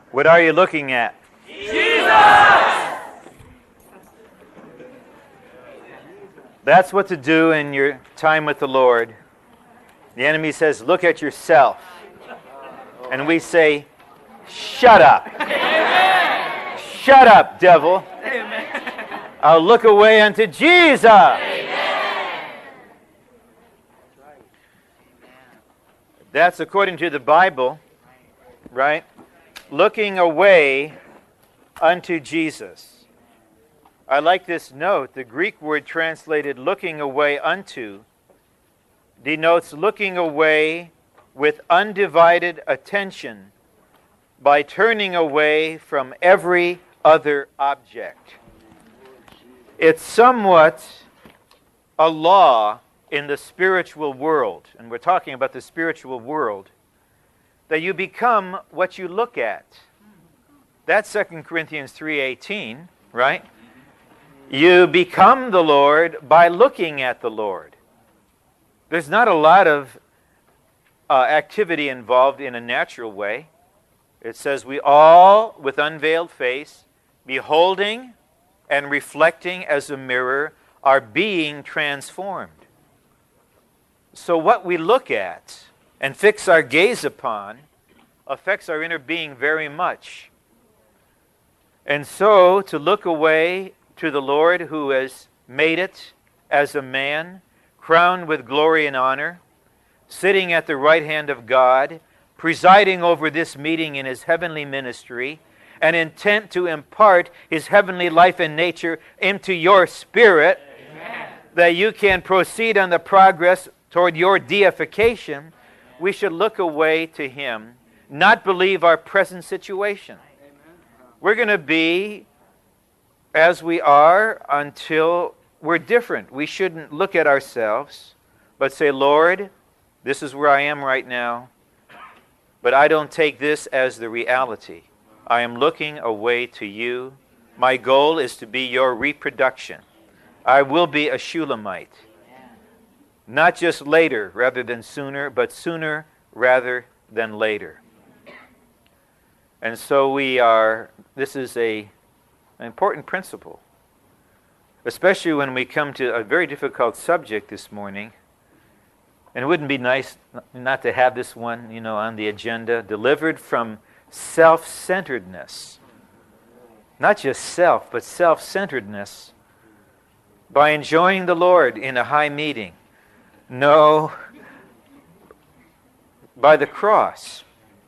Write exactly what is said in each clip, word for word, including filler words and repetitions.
What are you looking at? Jesus! That's what to do in your time with the Lord. The enemy says, look at yourself. And we say, shut up. Amen. Shut up, devil. Amen. I'll look away unto Jesus. Amen. That's according to the Bible, right? Looking away unto Jesus. I like this note. The Greek word translated looking away unto denotes looking away with undivided attention by turning away from every other object. It's somewhat a law in the spiritual world, and we're talking about the spiritual world, that you become what you look at. That's Second Corinthians three eighteen, right? You become the Lord by looking at the Lord. There's not a lot of uh, activity involved in a natural way. It says, we all, with unveiled face, beholding and reflecting as a mirror, are being transformed. So what we look at and fix our gaze upon affects our inner being very much. And so, to look away to the Lord who has made it as a man, crowned with glory and honor, sitting at the right hand of God, presiding over this meeting in His heavenly ministry, and intent to impart His heavenly life and nature into your spirit, Amen. That you can proceed on the progress toward your deification, we should look away to Him, not believe our present situation. We're going to be as we are until we're different. We shouldn't look at ourselves, but say, Lord, this is where I am right now, but I don't take this as the reality. I am looking away to you. My goal is to be your reproduction. I will be a Shulamite. Not just later rather than sooner, but sooner rather than later. And so we are, this is a, an important principle, especially when we come to a very difficult subject this morning. And it wouldn't be nice not to have this one, you know, on the agenda, delivered from self-centeredness. Not just self, but self-centeredness by enjoying the Lord in a high meeting. No, by the cross.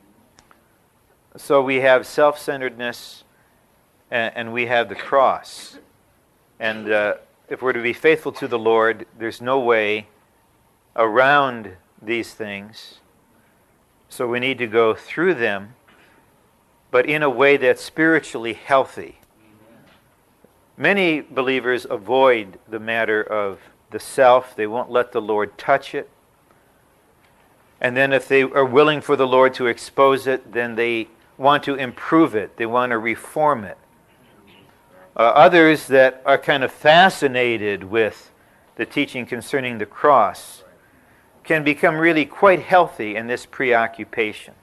So we have self-centeredness and, and we have the cross. And uh, if we're to be faithful to the Lord, there's no way around these things. So we need to go through them, but in a way that's spiritually healthy. Many believers avoid the matter of the self. They won't let the Lord touch it. And then if they are willing for the Lord to expose it, then they want to improve it. They want to reform it. Uh, others that are kind of fascinated with the teaching concerning the cross can become really quite healthy in this preoccupation.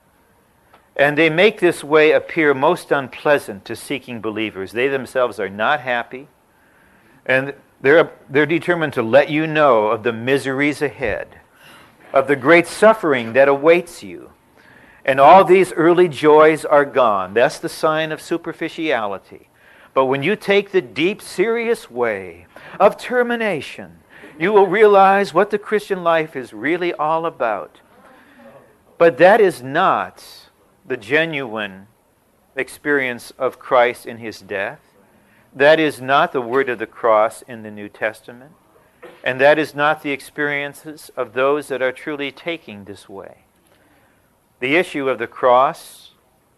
And they make this way appear most unpleasant to seeking believers. They themselves are not happy, and they're, they're determined to let you know of the miseries ahead, of the great suffering that awaits you. And all these early joys are gone. That's the sign of superficiality. But when you take the deep, serious way of termination, you will realize what the Christian life is really all about. But that is not the genuine experience of Christ in His death. That is not the word of the cross in the New Testament. And that is not the experiences of those that are truly taking this way. The issue of the cross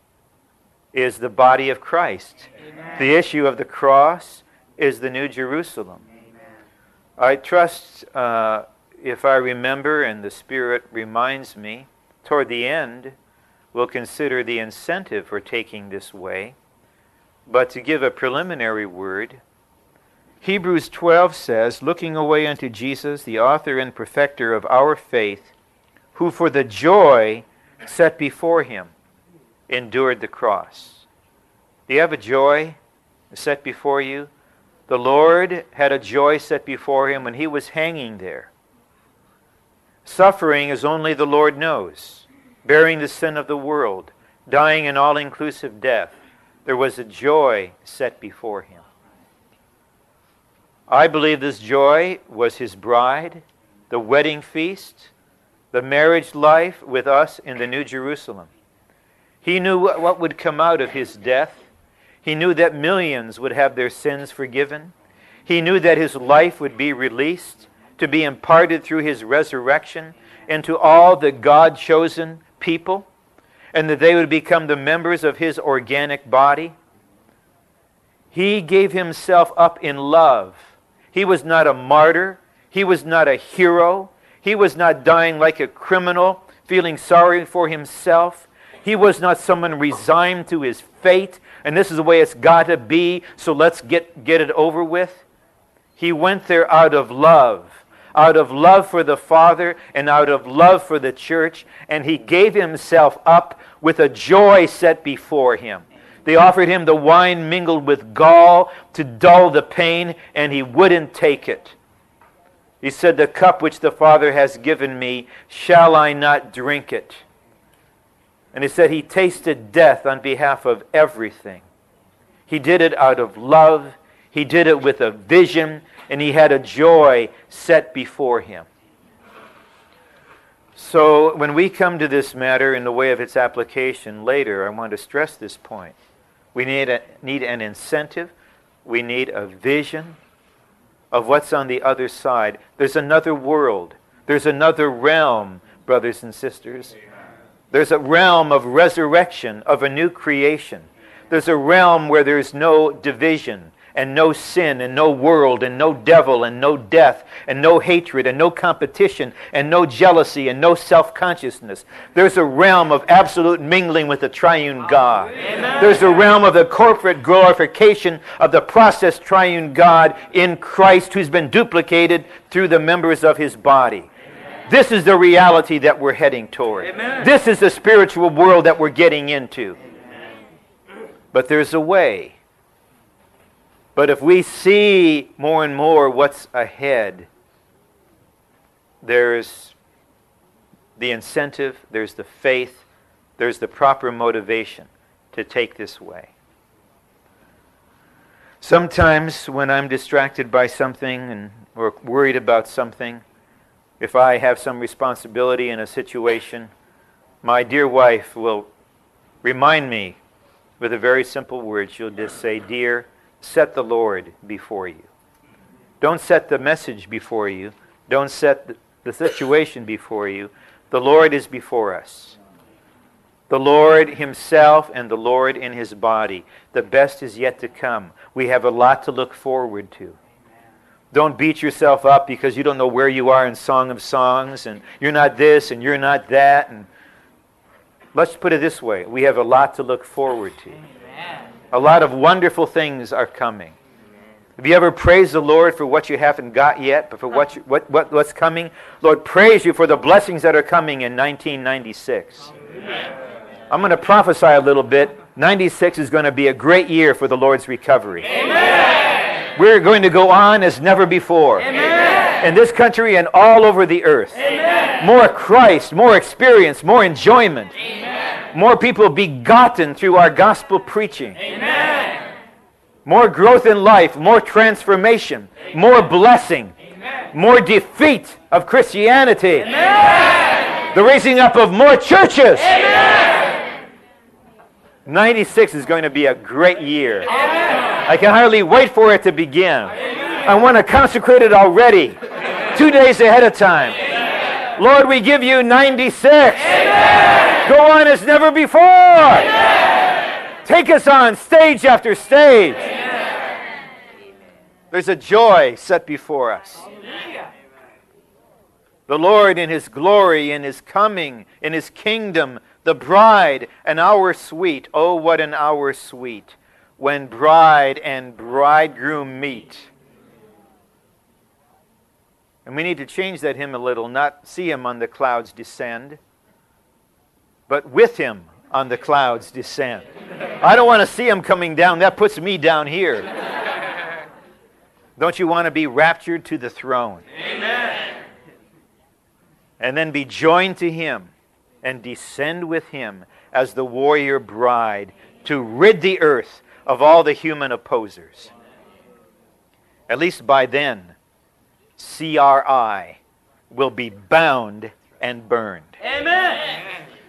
is the body of Christ. Amen. The issue of the cross is the New Jerusalem. Amen. I trust, uh, if I remember and the Spirit reminds me, toward the end, we'll consider the incentive for taking this way. But to give a preliminary word, Hebrews twelve says, looking away unto Jesus, the author and perfecter of our faith, who for the joy set before Him endured the cross. Do you have a joy set before you? The Lord had a joy set before him when he was hanging there. Suffering as only the Lord knows, bearing the sin of the world, dying an all-inclusive death. There was a joy set before him. I believe this joy was his bride, the wedding feast, the marriage life with us in the New Jerusalem. He knew what would come out of his death. He knew that millions would have their sins forgiven. He knew that his life would be released to be imparted through his resurrection into all the God-chosen people, and that they would become the members of his organic body. He gave himself up in love. He was not a martyr. He was not a hero. He was not dying like a criminal, feeling sorry for himself. He was not someone resigned to his fate, and this is the way it's got to be, so let's get, get it over with. He went there out of love, out of love for the Father and out of love for the church, and he gave himself up with a joy set before him. They offered him the wine mingled with gall to dull the pain, and he wouldn't take it. He said, "The cup which the Father has given me, shall I not drink it?" And he said he tasted death on behalf of everything. He did it out of love. He did it with a vision, and he had a joy set before him. So when we come to this matter in the way of its application later, I want to stress this point. We need, a, need an incentive. We need a vision of what's on the other side. There's another world. There's another realm, brothers and sisters. There's a realm of resurrection, of a new creation. There's a realm where there's no division and no sin and no world and no devil and no death and no hatred and no competition and no jealousy and no self-consciousness. There's a realm of absolute mingling with the triune God. Amen. There's a realm of the corporate glorification of the process triune God in Christ, who's been duplicated through the members of his body. This is the reality that we're heading toward. Amen. This is the spiritual world that we're getting into. Amen. But there's a way. But if we see more and more what's ahead, there's the incentive, there's the faith, there's the proper motivation to take this way. Sometimes when I'm distracted by something and or worried about something, if I have some responsibility in a situation, my dear wife will remind me with a very simple word. She'll just say, "Dear, set the Lord before you." Don't set the message before you. Don't set the situation before you. The Lord is before us. The Lord himself and the Lord in his body. The best is yet to come. We have a lot to look forward to. Don't beat yourself up because you don't know where you are in Song of Songs, and you're not this and you're not that. And let's put it this way. We have a lot to look forward to. Amen. A lot of wonderful things are coming. Have you ever praised the Lord for what you haven't got yet, but for what, you, what, what what's coming? Lord, praise you for the blessings that are coming in nineteen ninety-six. Amen. I'm going to prophesy a little bit. ninety-six is going to be a great year for the Lord's recovery. Amen. We're going to go on as never before. Amen. In this country and all over the earth. Amen. More Christ, more experience, more enjoyment. Amen. More people begotten through our gospel preaching. Amen. More growth in life, more transformation, Amen. More blessing, Amen. More defeat of Christianity. Amen. The raising up of more churches. Amen. ninety-six is going to be a great year. Amen. I can hardly wait for it to begin. Amen. I want to consecrate it already, Amen. Two days ahead of time. Amen. Lord, we give you ninety-six. Amen. Go on as never before. Amen. Take us on stage after stage. Amen. There's a joy set before us. Amen. The Lord in his glory, in his coming, in his kingdom, the bride, an hour sweet. Oh, what an hour sweet, when bride and bridegroom meet. And we need to change that hymn a little, not see him on the clouds descend, but with him on the clouds descend. I don't want to see him coming down. That puts me down here. Don't you want to be raptured to the throne? Amen. And then be joined to him and descend with him as the warrior bride to rid the earth of all the human opposers. At least by then, C R I will be bound and burned. Amen.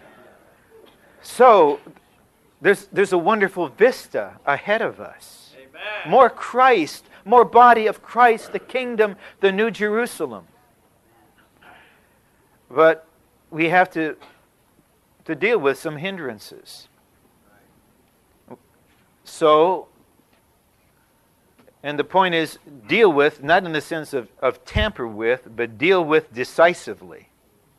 So, there's, there's a wonderful vista ahead of us. Amen. More Christ, more body of Christ, the kingdom, the New Jerusalem. But we have to, to deal with some hindrances. So, and the point is, deal with, not in the sense of, of tamper with, but deal with decisively.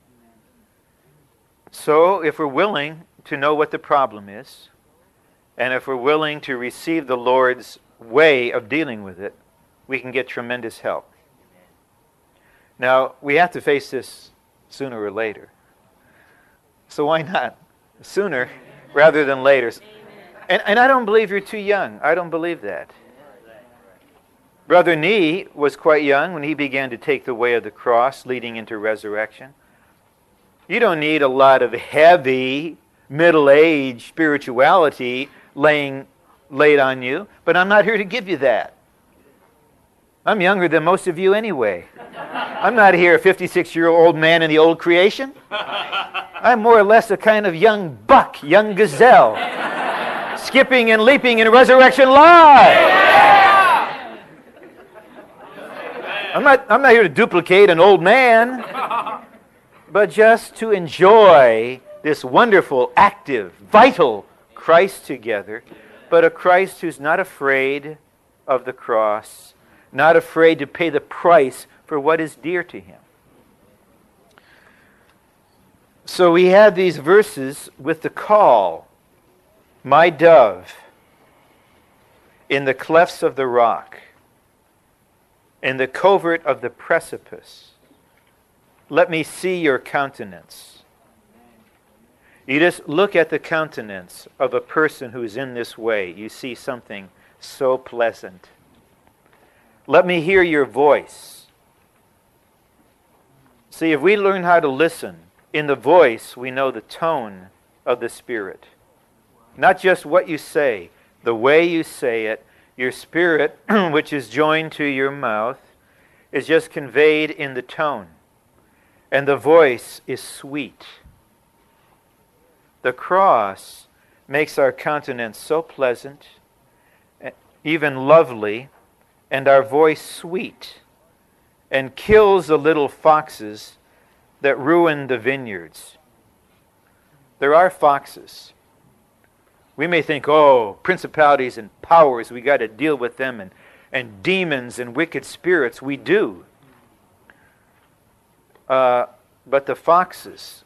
So, if we're willing to know what the problem is, and if we're willing to receive the Lord's way of dealing with it, we can get tremendous help. Now, we have to face this sooner or later. So why not? Sooner rather than later. And, and I don't believe you're too young. I don't believe that. Brother Nee was quite young when he began to take the way of the cross leading into resurrection. You don't need a lot of heavy, middle-aged spirituality laying laid on you, but I'm not here to give you that. I'm younger than most of you anyway. I'm not here a fifty-six-year-old man in the old creation. I'm more or less a kind of young buck, young gazelle, skipping and leaping in resurrection live. I'm not, I'm not here to duplicate an old man, but just to enjoy this wonderful, active, vital Christ together, but a Christ who's not afraid of the cross, not afraid to pay the price for what is dear to him. So we have these verses with the call, my dove, in the clefts of the rock, in the covert of the precipice, let me see your countenance. You just look at the countenance of a person who's in this way. You see something so pleasant. Let me hear your voice. See, if we learn how to listen, in the voice we know the tone of the Spirit. Not just what you say, the way you say it. Your spirit, which is joined to your mouth, is just conveyed in the tone. And the voice is sweet. The cross makes our countenance so pleasant, even lovely, and our voice sweet, and kills the little foxes that ruin the vineyards. There are foxes. We may think, oh, principalities and powers, we got to deal with them, and, and demons and wicked spirits, we do. Uh, but the foxes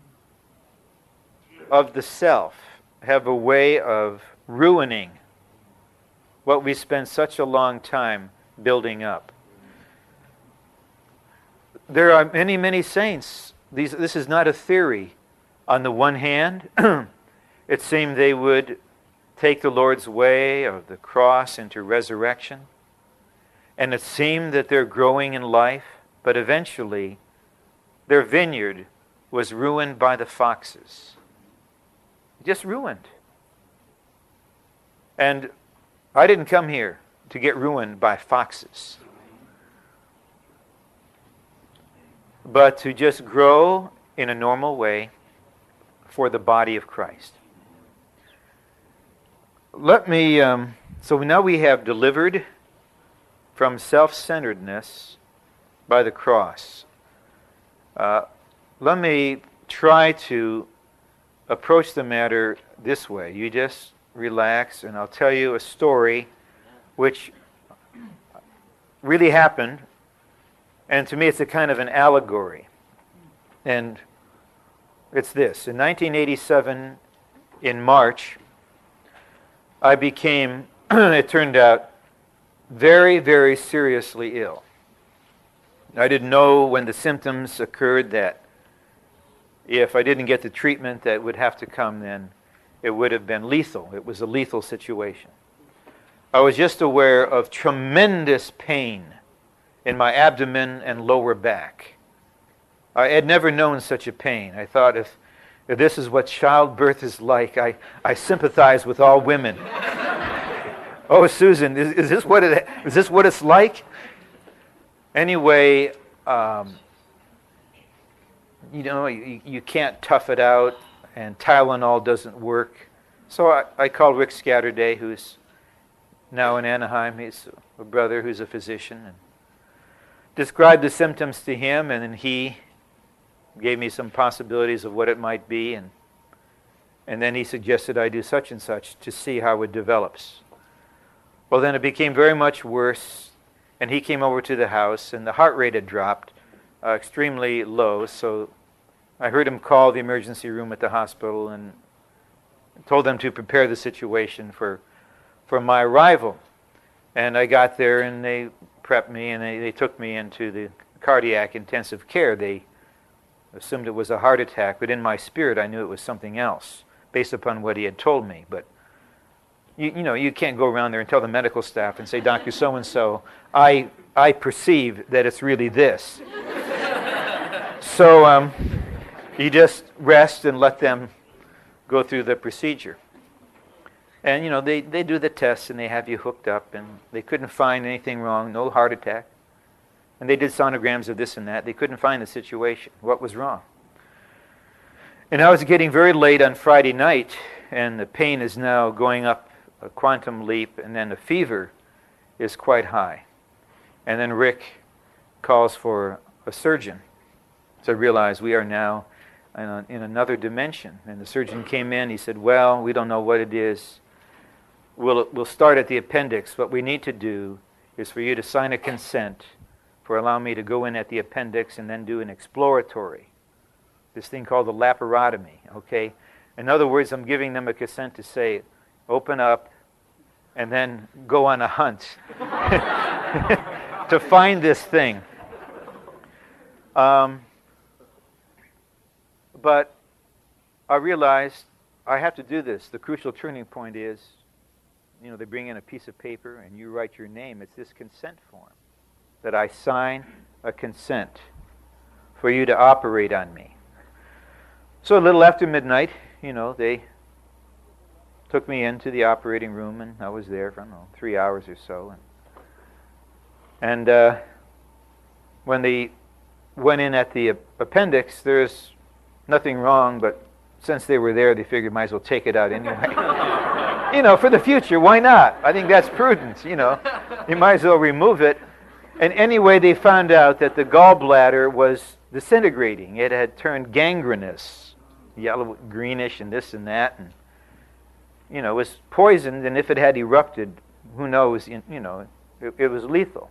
of the self have a way of ruining what we spend such a long time building up. There are many, many saints. These, this is not a theory. On the one hand, it seemed they would take the Lord's way of the cross into resurrection. And it seemed that they're growing in life, but eventually their vineyard was ruined by the foxes. Just ruined. And I didn't come here to get ruined by foxes, but to just grow in a normal way for the body of Christ. Let me, um, so now we have delivered from self-centeredness by the cross. Uh, let me try to approach the matter this way. You just relax, and I'll tell you a story which really happened, and to me it's a kind of an allegory. And it's this. In nineteen eighty-seven, in March, I became, it turned out, very, very seriously ill. I didn't know when the symptoms occurred that if I didn't get the treatment that would have to come then, it would have been lethal. It was a lethal situation. I was just aware of tremendous pain in my abdomen and lower back. I had never known such a pain. I thought, if, if this is what childbirth is like, I, I sympathize with all women. Oh, Susan, is, is this what it is this what it's like? Anyway, um, you know, you, you can't tough it out, and Tylenol doesn't work. So I, I called Rick Scatterday, who's now in Anaheim. He's a brother who's a physician, and described the symptoms to him, and then he gave me some possibilities of what it might be, and and then he suggested I do such and such to see how it develops. Well, then it became very much worse, and he came over to the house, and the heart rate had dropped uh, extremely low, so I heard him call the emergency room at the hospital and told them to prepare the situation for for my arrival. And I got there, and they prepped me, and they, they took me into the cardiac intensive care. They assumed it was a heart attack, but in my spirit I knew it was something else, based upon what he had told me. But you, you know, you can't go around there and tell the medical staff and say, Doctor So-and-so, I I perceive that it's really this. so um, you just rest and let them go through the procedure. And, you know, they, they do the tests, and they have you hooked up, and they couldn't find anything wrong, no heart attack. And they did sonograms of this and that. They couldn't find the situation, what was wrong. And I was getting very late on Friday night, and the pain is now going up a quantum leap, and then the fever is quite high. And then Rick calls for a surgeon to realize we are now in, a, in another dimension. And the surgeon came in, he said, well, we don't know what it is. We'll, we'll start at the appendix. What we need to do is for you to sign a consent for allowing me to go in at the appendix and then do an exploratory, this thing called the laparotomy, okay? In other words, I'm giving them a consent to say, open up and then go on a hunt to find this thing. Um, but I realized I have to do this. The crucial turning point is, you know, they bring in a piece of paper and you write your name. It's this consent form that I sign a consent for you to operate on me. So a little after midnight, you know, they took me into the operating room, and I was there for, I don't know, three hours or so. And, and uh, when they went in at the appendix, there's nothing wrong, but since they were there, they figured might as well take it out anyway. You know, for the future, why not? I think that's prudent, you know. You might as well remove it. And anyway, they found out that the gallbladder was disintegrating. It had turned gangrenous, yellow, greenish, and this and that, and you know, it was poisoned. And if it had erupted, who knows? You know, it, it was lethal.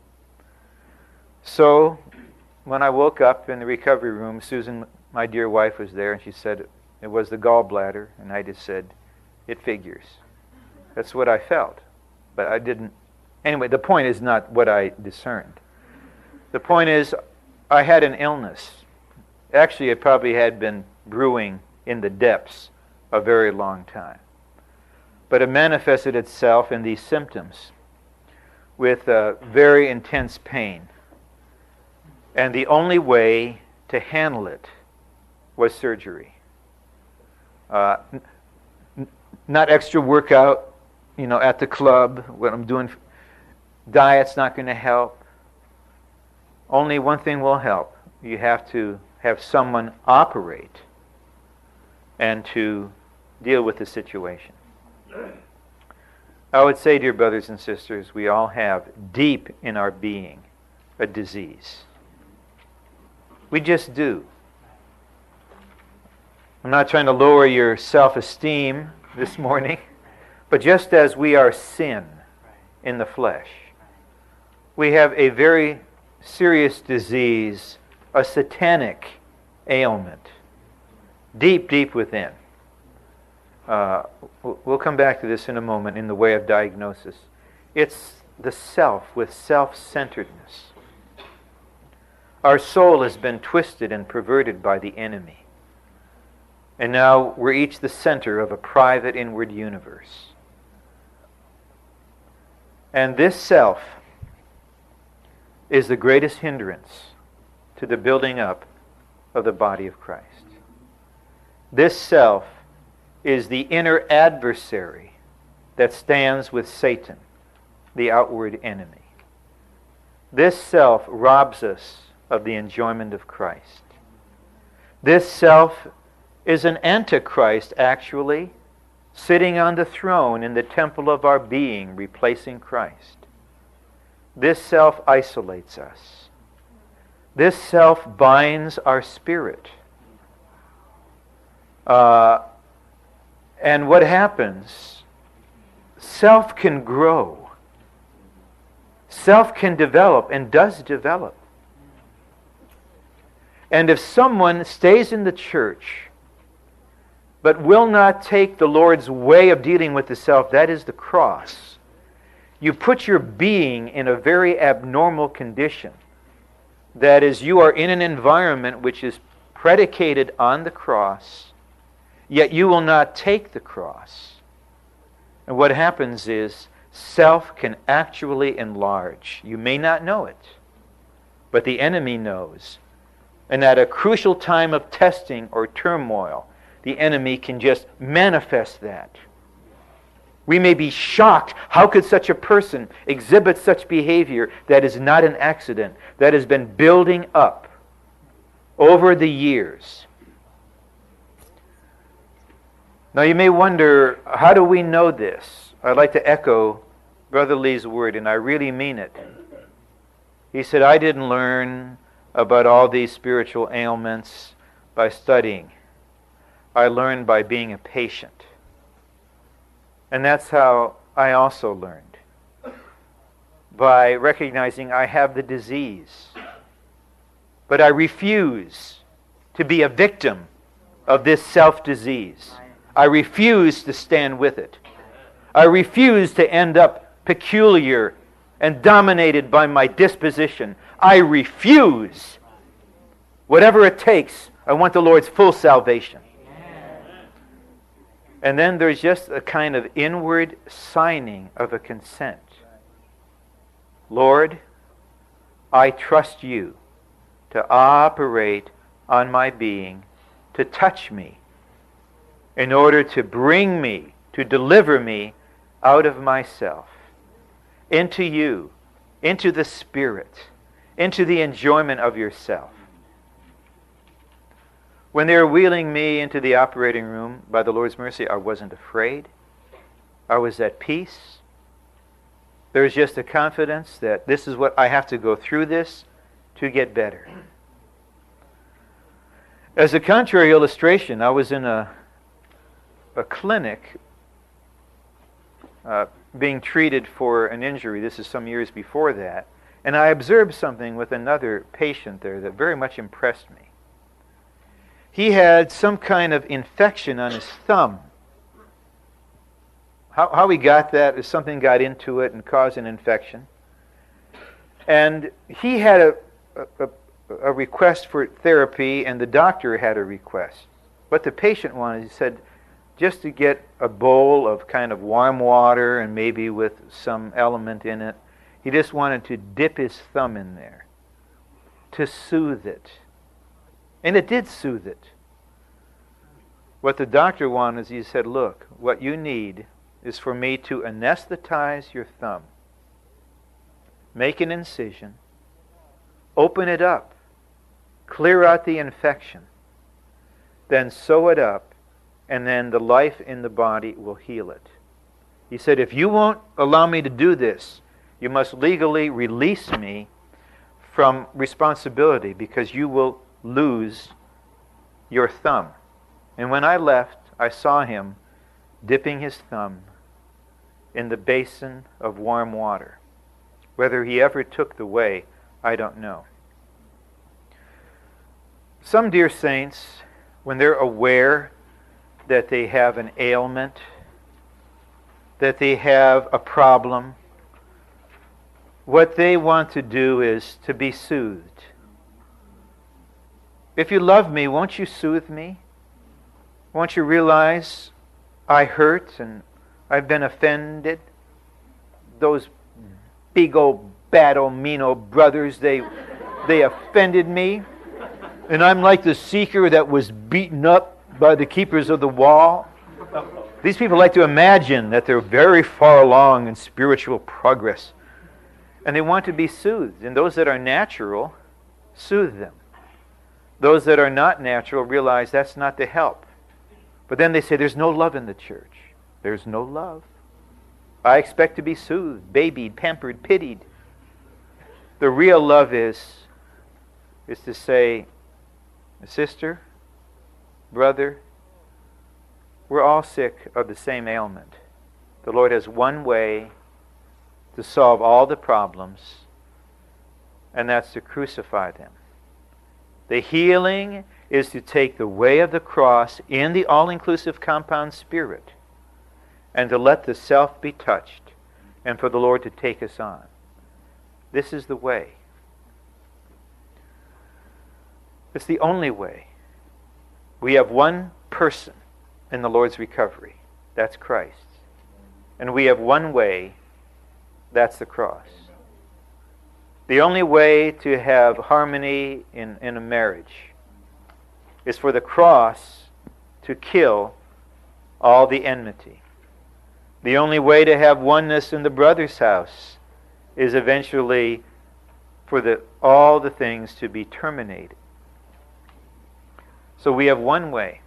So, when I woke up in the recovery room, Susan, my dear wife, was there, and she said it was the gallbladder, and I just said, "It figures." That's what I felt, but I didn't. Anyway, the point is not what I discerned. The point is, I had an illness. Actually, it probably had been brewing in the depths a very long time. But it manifested itself in these symptoms with uh, very intense pain. And the only way to handle it was surgery. Uh, n- not extra workout, you know, at the club, what I'm doing. Diet's not going to help. Only one thing will help. You have to have someone operate and to deal with the situation. I would say, dear brothers and sisters, we all have deep in our being a disease. We just do. I'm not trying to lower your self-esteem this morning, but just as we are sin in the flesh, we have a very serious disease, a satanic ailment, deep, deep within. Uh, we'll come back to this in a moment in the way of diagnosis. It's the self with self-centeredness. Our soul has been twisted and perverted by the enemy. And now we're each the center of a private inward universe. And this self is the greatest hindrance to the building up of the body of Christ. This self is the inner adversary that stands with Satan, the outward enemy. This self robs us of the enjoyment of Christ. This self is an antichrist, actually, sitting on the throne in the temple of our being, replacing Christ. This self isolates us. This self binds our spirit. Uh, and what happens? Self can grow. Self can develop and does develop. And if someone stays in the church but will not take the Lord's way of dealing with the self, that is the cross, you put your being in a very abnormal condition. That is, you are in an environment which is predicated on the cross, yet you will not take the cross. And what happens is, self can actually enlarge. You may not know it, but the enemy knows. And at a crucial time of testing or turmoil, the enemy can just manifest that. We may be shocked. How could such a person exhibit such behavior that is not an accident, that has been building up over the years? Now you may wonder, how do we know this? I'd like to echo Brother Lee's word, and I really mean it. He said, I didn't learn about all these spiritual ailments by studying. I learned by being a patient. And that's how I also learned. By recognizing I have the disease. But I refuse to be a victim of this self-disease. I refuse to stand with it. I refuse to end up peculiar and dominated by my disposition. I refuse. Whatever it takes, I want the Lord's full salvation. And then there's just a kind of inward signing of a consent. Lord, I trust you to operate on my being, to touch me, in order to bring me, to deliver me out of myself, into you, into the Spirit, into the enjoyment of yourself. When they were wheeling me into the operating room, by the Lord's mercy, I wasn't afraid. I was at peace. There was just a confidence that this is what I have to go through this to get better. As a contrary illustration, I was in a, a clinic uh, being treated for an injury. This is some years before that. And I observed something with another patient there that very much impressed me. He had some kind of infection on his thumb. How, how he got that is something got into it and caused an infection. And he had a, a, a request for therapy, and the doctor had a request. What the patient wanted, he said, just to get a bowl of kind of warm water and maybe with some element in it. He just wanted to dip his thumb in there to soothe it. And it did soothe it. What the doctor wanted is, he said, look, what you need is for me to anesthetize your thumb, make an incision, open it up, clear out the infection, then sew it up, and then the life in the body will heal it. He said, if you won't allow me to do this, you must legally release me from responsibility, because you will lose your thumb. And when I left, I saw him dipping his thumb in the basin of warm water. Whether he ever took the way, I don't know. Some dear saints, when they're aware that they have an ailment, that they have a problem, what they want to do is to be soothed. If you love me, won't you soothe me? Won't you realize I hurt and I've been offended? Those big old bad old mean old brothers, they they offended me. And I'm like the seeker that was beaten up by the keepers of the wall. These people like to imagine that they're very far along in spiritual progress. And they want to be soothed. And those that are natural, soothe them. Those that are not natural realize that's not the help. But then they say, there's no love in the church. There's no love. I expect to be soothed, babied, pampered, pitied. The real love is, is to say, sister, brother, we're all sick of the same ailment. The Lord has one way to solve all the problems, and that's to crucify them. The healing is to take the way of the cross in the all-inclusive compound spirit and to let the self be touched and for the Lord to take us on. This is the way. It's the only way. We have one person in the Lord's recovery. That's Christ. And we have one way. That's the cross. The only way to have harmony in, in a marriage is for the cross to kill all the enmity. The only way to have oneness in the brother's house is eventually for the, all the things to be terminated. So we have one way.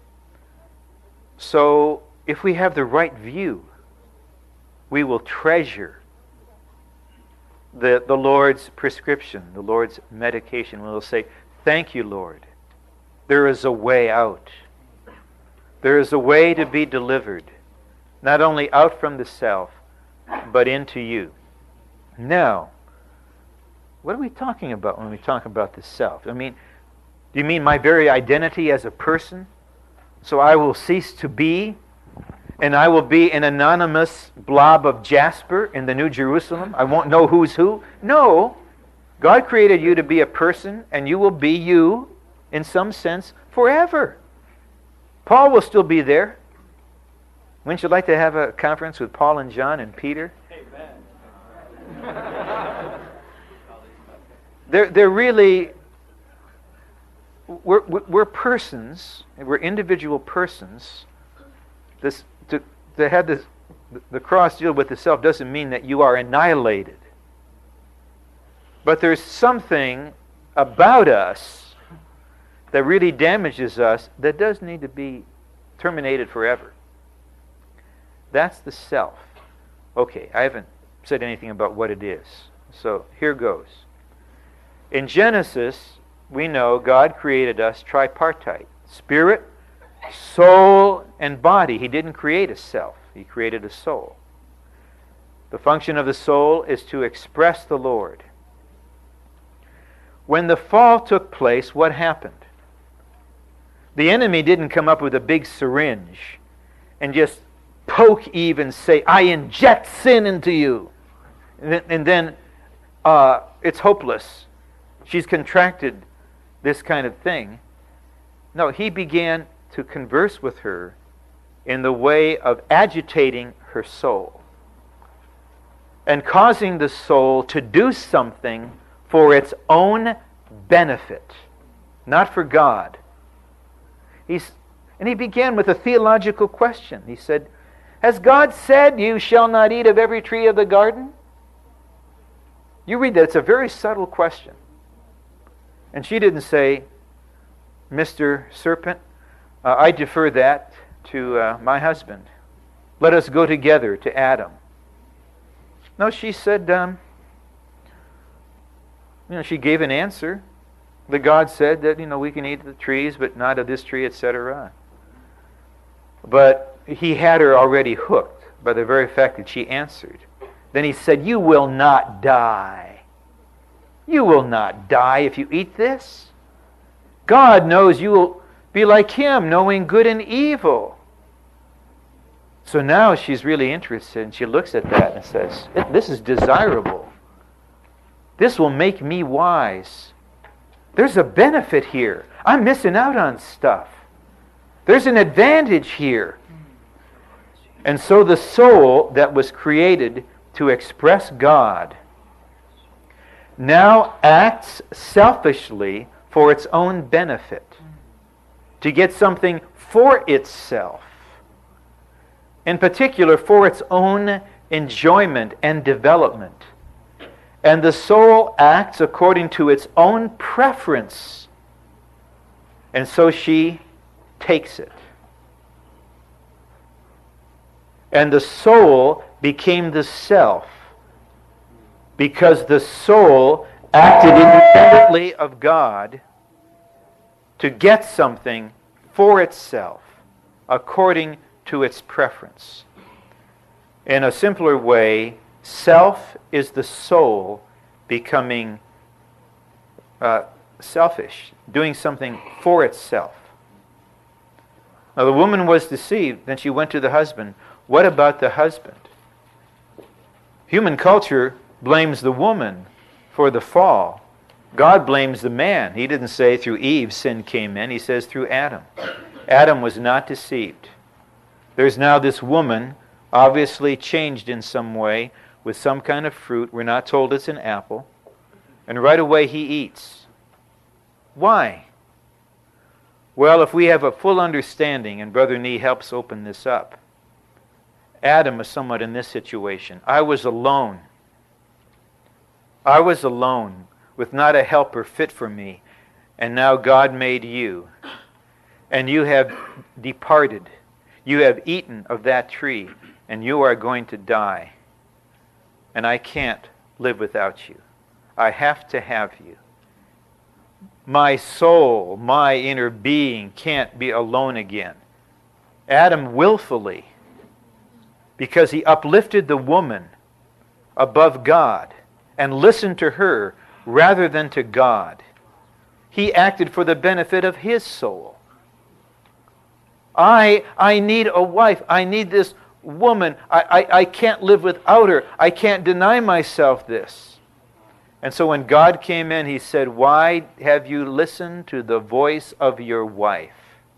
So if we have the right view, we will treasure the, the Lord's prescription, the Lord's medication. We will say, thank you, Lord. There is a way out. There is a way to be delivered, not only out from the self, but into you. Now, what are we talking about when we talk about the self? I mean, do you mean my very identity as a person? So I will cease to be, and I will be an anonymous blob of jasper in the New Jerusalem? I won't know who's who? No. God created you to be a person, and you will be you, in some sense, forever. Paul will still be there. Wouldn't you like to have a conference with Paul and John and Peter? Amen. they're, they're really... We're, we're persons, we're individual persons. This, to, to have this, the cross deal with the self doesn't mean that you are annihilated. But there's something about us that really damages us that does need to be terminated forever. That's the self. Okay, I haven't said anything about what it is. So here goes. In Genesis, we know God created us tripartite. Spirit, soul, and body. He didn't create a self. He created a soul. The function of the soul is to express the Lord. When the fall took place, what happened? The enemy didn't come up with a big syringe and just poke Eve and say, I inject sin into you. And then, and then uh, it's hopeless. She's contracted this kind of thing. No, he began to converse with her in the way of agitating her soul and causing the soul to do something for its own benefit, not for God. He's, and he began with a theological question. He said, has God said you shall not eat of every tree of the garden? You read that, it's a very subtle question. And she didn't say, Mister Serpent, uh, I defer that to uh, my husband. Let us go together to Adam. No, she said, um, you know, she gave an answer. The God said that, you know, we can eat of the trees, but not of this tree, et cetera. But he had her already hooked by the very fact that she answered. Then he said, you will not die. You will not die if you eat this. God knows you will be like him, knowing good and evil. So now she's really interested, and she looks at that and says, this is desirable. This will make me wise. There's a benefit here. I'm missing out on stuff. There's an advantage here. And so the soul that was created to express God now acts selfishly for its own benefit, to get something for itself, in particular for its own enjoyment and development. And the soul acts according to its own preference, and so she takes it. And the soul became the self because the soul acted independently of God to get something for itself according to its preference. In a simpler way, self is the soul becoming uh, selfish, doing something for itself. Now the woman was deceived, then she went to the husband. What about the husband? Human culture blames the woman for the fall. God blames the man. He didn't say through Eve sin came in. He says through Adam. Adam was not deceived. There's now this woman, obviously changed in some way, with some kind of fruit. We're not told it's an apple. And right away he eats. Why? Well, if we have a full understanding, and Brother Nee helps open this up, Adam was somewhat in this situation. I was alone. I was alone with not a helper fit for me, and now God made you. And you have departed. You have eaten of that tree, and you are going to die. And I can't live without you. I have to have you. My soul, my inner being can't be alone again. Adam willfully, because he uplifted the woman above God and listened to her rather than to God, he acted for the benefit of his soul. I I need a wife. I need this woman. I, I, I can't live without her. I can't deny myself this. And so when God came in, he said, why have you listened to the voice of your wife?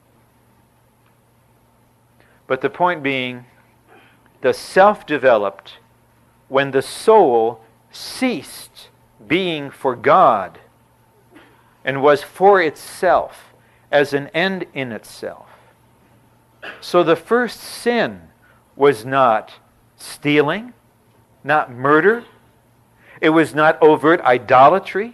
But the point being, the self developed when the soul ceased being for God and was for itself as an end in itself. So the first sin was not stealing, not murder. It was not overt idolatry.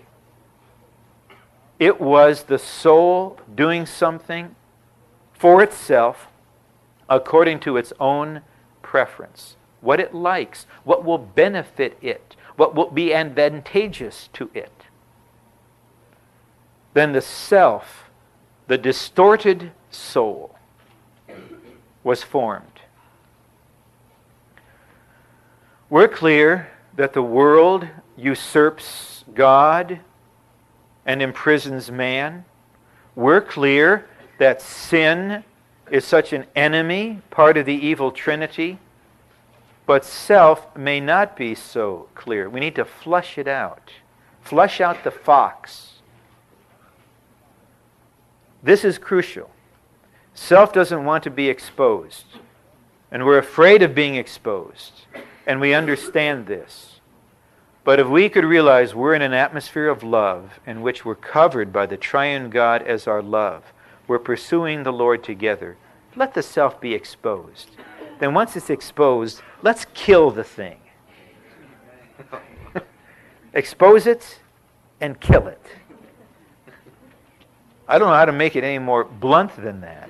It was the soul doing something for itself according to its own preference, what it likes, what will benefit it, what will be advantageous to it. Then the self, the distorted soul, was formed. We're clear that the world usurps God and imprisons man. We're clear that sin is such an enemy, part of the evil trinity. But self may not be so clear. We need to flush it out. Flush out the fox. This is crucial. Self doesn't want to be exposed. And we're afraid of being exposed. And we understand this. But if we could realize we're in an atmosphere of love in which we're covered by the triune God as our love, we're pursuing the Lord together, let the self be exposed. Then once it's exposed, let's kill the thing. Expose it and kill it. I don't know how to make it any more blunt than that.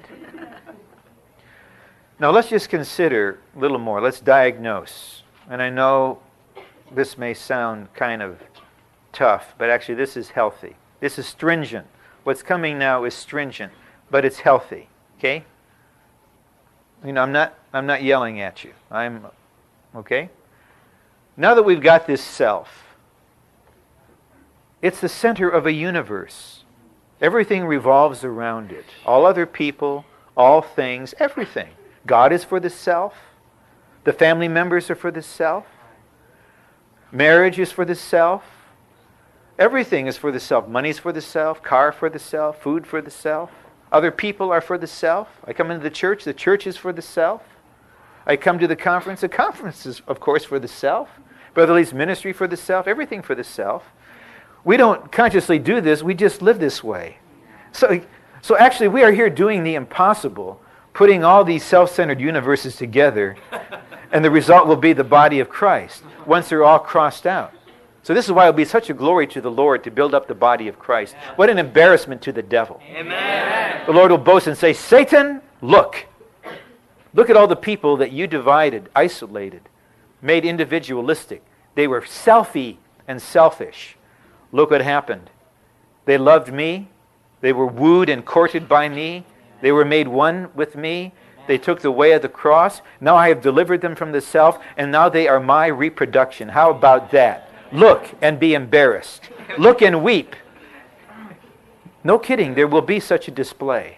Now let's just consider a little more. Let's diagnose. And I know this may sound kind of tough, but actually this is healthy. This is stringent. What's coming now is stringent, but it's healthy. Okay? You know, I'm not I'm not yelling at you. I'm okay? Now that we've got this self, it's the center of a universe. Everything revolves around it. All other people, all things, everything. God is for the self. The family members are for the self. Marriage is for the self. Everything is for the self. Money is for the self. Car for the self. Food for the self. Other people are for the self. I come into the church, the church is for the self. I come to the conference, the conference is, of course, for the self. Brother Lee's ministry for the self, everything for the self. We don't consciously do this, we just live this way. So, so actually, we are here doing the impossible, putting all these self-centered universes together, and the result will be the body of Christ, once they're all crossed out. So this is why it will be such a glory to the Lord to build up the body of Christ. What an embarrassment to the devil. Amen. The Lord will boast and say, Satan, look. Look at all the people that you divided, isolated, made individualistic. They were selfie and selfish. Look what happened. They loved me. They were wooed and courted by me. They were made one with me. They took the way of the cross. Now I have delivered them from the self, and now they are my reproduction. How about that? Look and be embarrassed. Look and weep. No kidding, there will be such a display.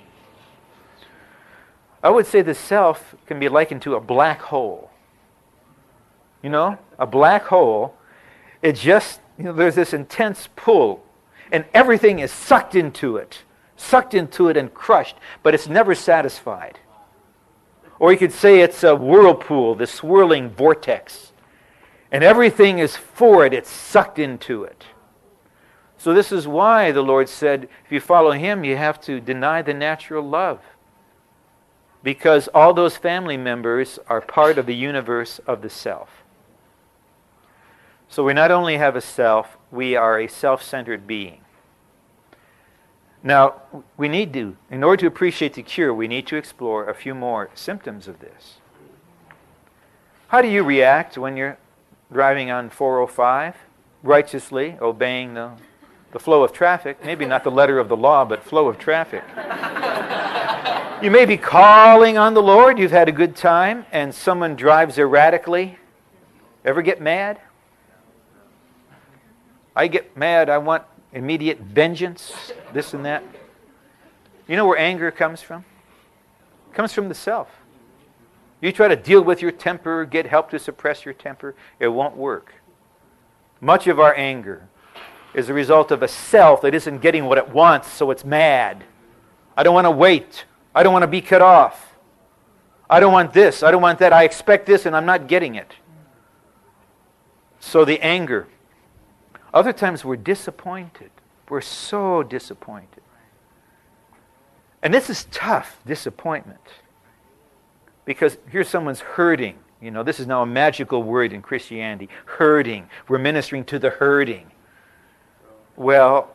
I would say the self can be likened to a black hole. You know, a black hole, it just, you know, there's this intense pull, and everything is sucked into it, sucked into it and crushed, but it's never satisfied. Or you could say it's a whirlpool, this swirling vortex. And everything is for it. It's sucked into it. So this is why the Lord said, if you follow Him, you have to deny the natural love. Because all those family members are part of the universe of the self. So we not only have a self, we are a self-centered being. Now, we need to, in order to appreciate the cure, we need to explore a few more symptoms of this. How do you react when you're driving on four oh five, righteously obeying the, the flow of traffic? Maybe not the letter of the law, but flow of traffic. You may be calling on the Lord, you've had a good time, and someone drives erratically. Ever get mad? I get mad, I want immediate vengeance, this and that. You know where anger comes from? It comes from the self. You try to deal with your temper, get help to suppress your temper, it won't work. Much of our anger is a result of a self that isn't getting what it wants, so it's mad. I don't want to wait. I don't want to be cut off. I don't want this. I don't want that. I expect this and I'm not getting it. So the anger. Other times we're disappointed. We're so disappointed. And this is tough, disappointment. Because here someone's hurting. You know, this is now a magical word in Christianity. Hurting. We're ministering to the hurting. Well,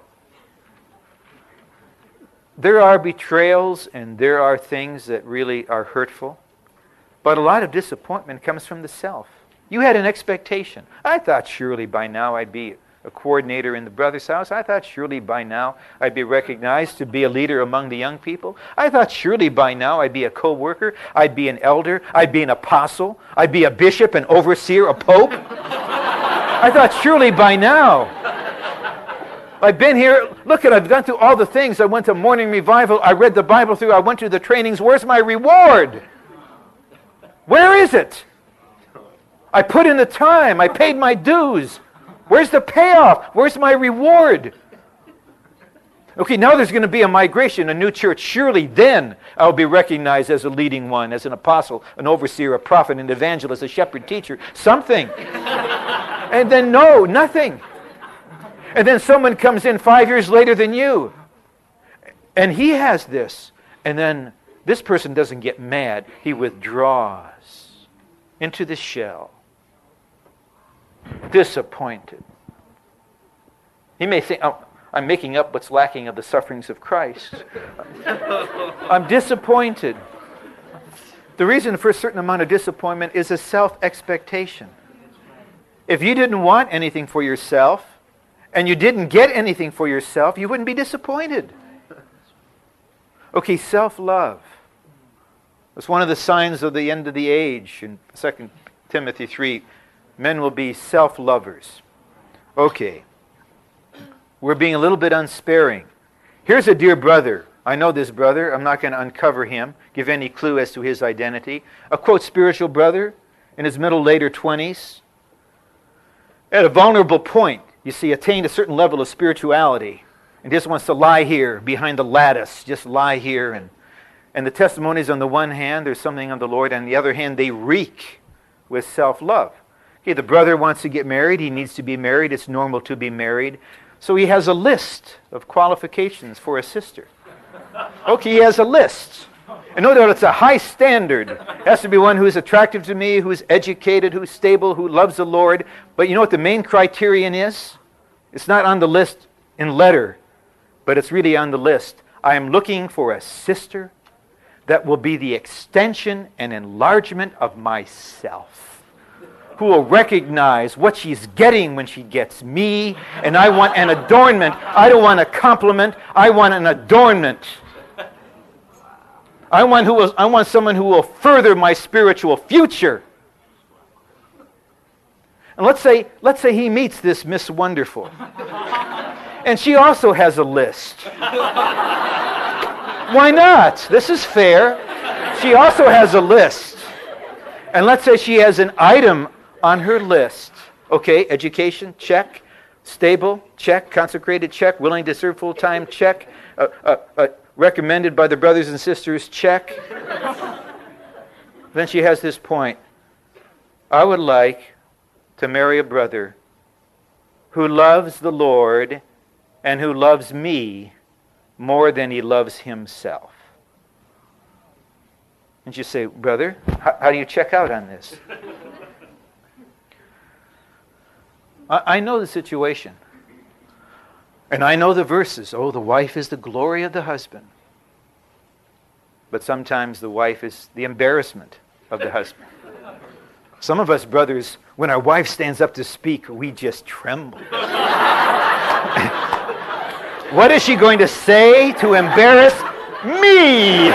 there are betrayals and there are things that really are hurtful. But a lot of disappointment comes from the self. You had an expectation. I thought surely by now I'd be a coordinator in the brother's house. I thought surely by now I'd be recognized to be a leader among the young people. I thought surely by now I'd be a co-worker. I'd be an elder. I'd be an apostle. I'd be a bishop, an overseer, a pope. I thought surely by now. I've been here. Look at, I've gone through all the things. I went to morning revival. I read the Bible through. I went to the trainings. Where's my reward? Where is it? I put in the time. I paid my dues. Where's the payoff? Where's my reward? Okay, now there's going to be a migration, a new church. Surely then I'll be recognized as a leading one, as an apostle, an overseer, a prophet, an evangelist, a shepherd, teacher, something. And then no, nothing. And then someone comes in five years later than you. And he has this. And then this person doesn't get mad. He withdraws into the shell. Disappointed. He may think, oh, I'm making up what's lacking of the sufferings of Christ. I'm disappointed. The reason for a certain amount of disappointment is a self-expectation. If you didn't want anything for yourself, and you didn't get anything for yourself, you wouldn't be disappointed. Okay, self-love. It's one of the signs of the end of the age. In Second Timothy three, men will be self-lovers. Okay. We're being a little bit unsparing. Here's a dear brother. I know this brother. I'm not going to uncover him, give any clue as to his identity. A, quote, spiritual brother in his middle, later twenties. At a vulnerable point, you see, attained a certain level of spirituality. and just wants to lie here behind the lattice, just lie here. And, and the testimonies on the one hand, there's something on the Lord. On the other hand, they reek with self-love. Okay, the brother wants to get married. He needs to be married. It's normal to be married. So he has a list of qualifications for a sister. Okay, he has a list. And no doubt it's a high standard. It has to be one who is attractive to me, who is educated, who is stable, who loves the Lord. But you know what the main criterion is? It's not on the list in letter, but it's really on the list. I am looking for a sister that will be the extension and enlargement of myself, who will recognize what she's getting when she gets me, and I want an adornment. I don't want a compliment. I want an adornment. I want who will, I want someone who will further my spiritual future. And let's say, let's say he meets this Miss Wonderful. And she also has a list. Why not? This is fair. She also has a list. And let's say she has an item on her list. Okay, education, check. Stable, check. Consecrated, check. Willing to serve full time, check. Uh, uh, uh, recommended by the brothers and sisters, check. Then she has this point. I would like to marry a brother who loves the Lord and who loves me more than he loves himself. And you say, brother, how, how do you check out on this? I, I know the situation. And I know the verses. Oh, the wife is the glory of the husband. But sometimes the wife is the embarrassment of the husband. Some of us brothers, when our wife stands up to speak, we just tremble. What is she going to say to embarrass me?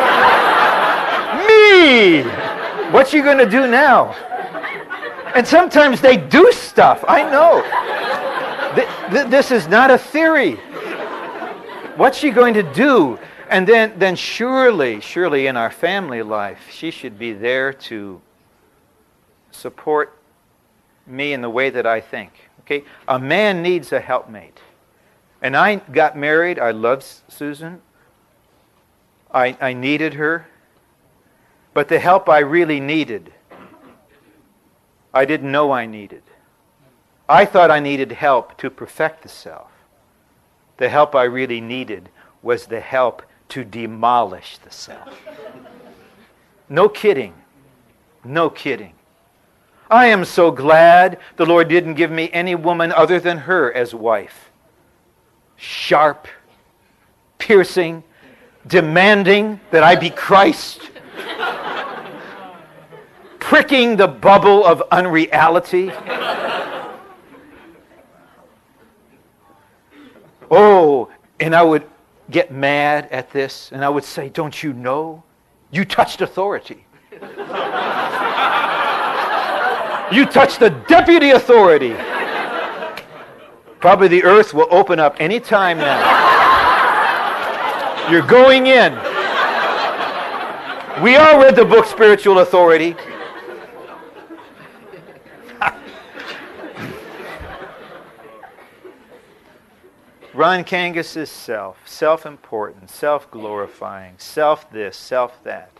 Me! What's she going to do now? And sometimes they do stuff. I know. Th- th- this is not a theory. What's she going to do? And then, then surely, surely in our family life, she should be there to support me in the way that I think. Okay? A man needs a helpmate. And I got married. I loved Susan. I, I needed her. But the help I really needed, I didn't know I needed. I thought I needed help to perfect the self. The help I really needed was the help to demolish the self. No kidding. No kidding. I am so glad the Lord didn't give me any woman other than her as wife. Sharp, piercing, demanding that I be Christ, pricking the bubble of unreality. Oh, and I would get mad at this, and I would say, don't you know? You touched authority. You touched the deputy authority. Probably the earth will open up any time now. You're going in. We all read the book Spiritual Authority. Ron Kangas' self, self-important, self-glorifying, self-this, self-that.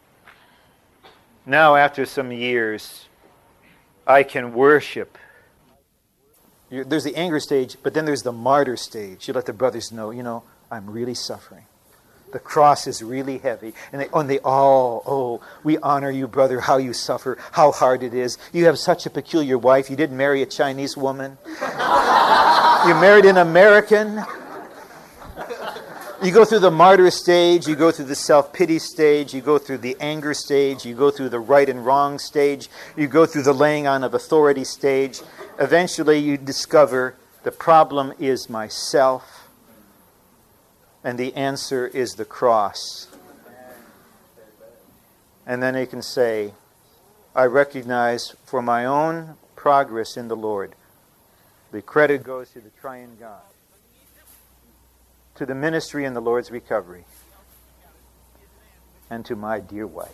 Now, after some years, I can worship. There's the anger stage, but then there's the martyr stage. You let the brothers know, you know, I'm really suffering. The cross is really heavy. And they, oh, and they all, oh, we honor you, brother, how you suffer, how hard it is. You have such a peculiar wife. You didn't marry a Chinese woman. You married an American. You go through the martyr stage, you go through the self-pity stage, you go through the anger stage, you go through the right and wrong stage, you go through the laying on of authority stage. Eventually you discover the problem is myself, and the answer is the cross. And then you can say, I recognize for my own progress in the Lord, the credit goes to the triune God, to the ministry in the Lord's recovery, and to my dear wife.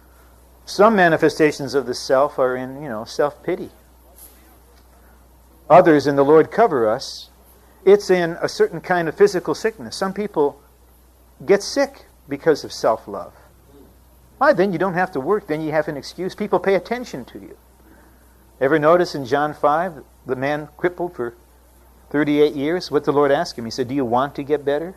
Some manifestations of the self are in, you know, self-pity. others and the Lord cover us, it's in a certain kind of physical sickness. Some people get sick because of self-love. Why, then you don't have to work. Then you have an excuse. People pay attention to you. Ever notice in John five, the man crippled for thirty-eight years, what the Lord asked him? He said, do you want to get better?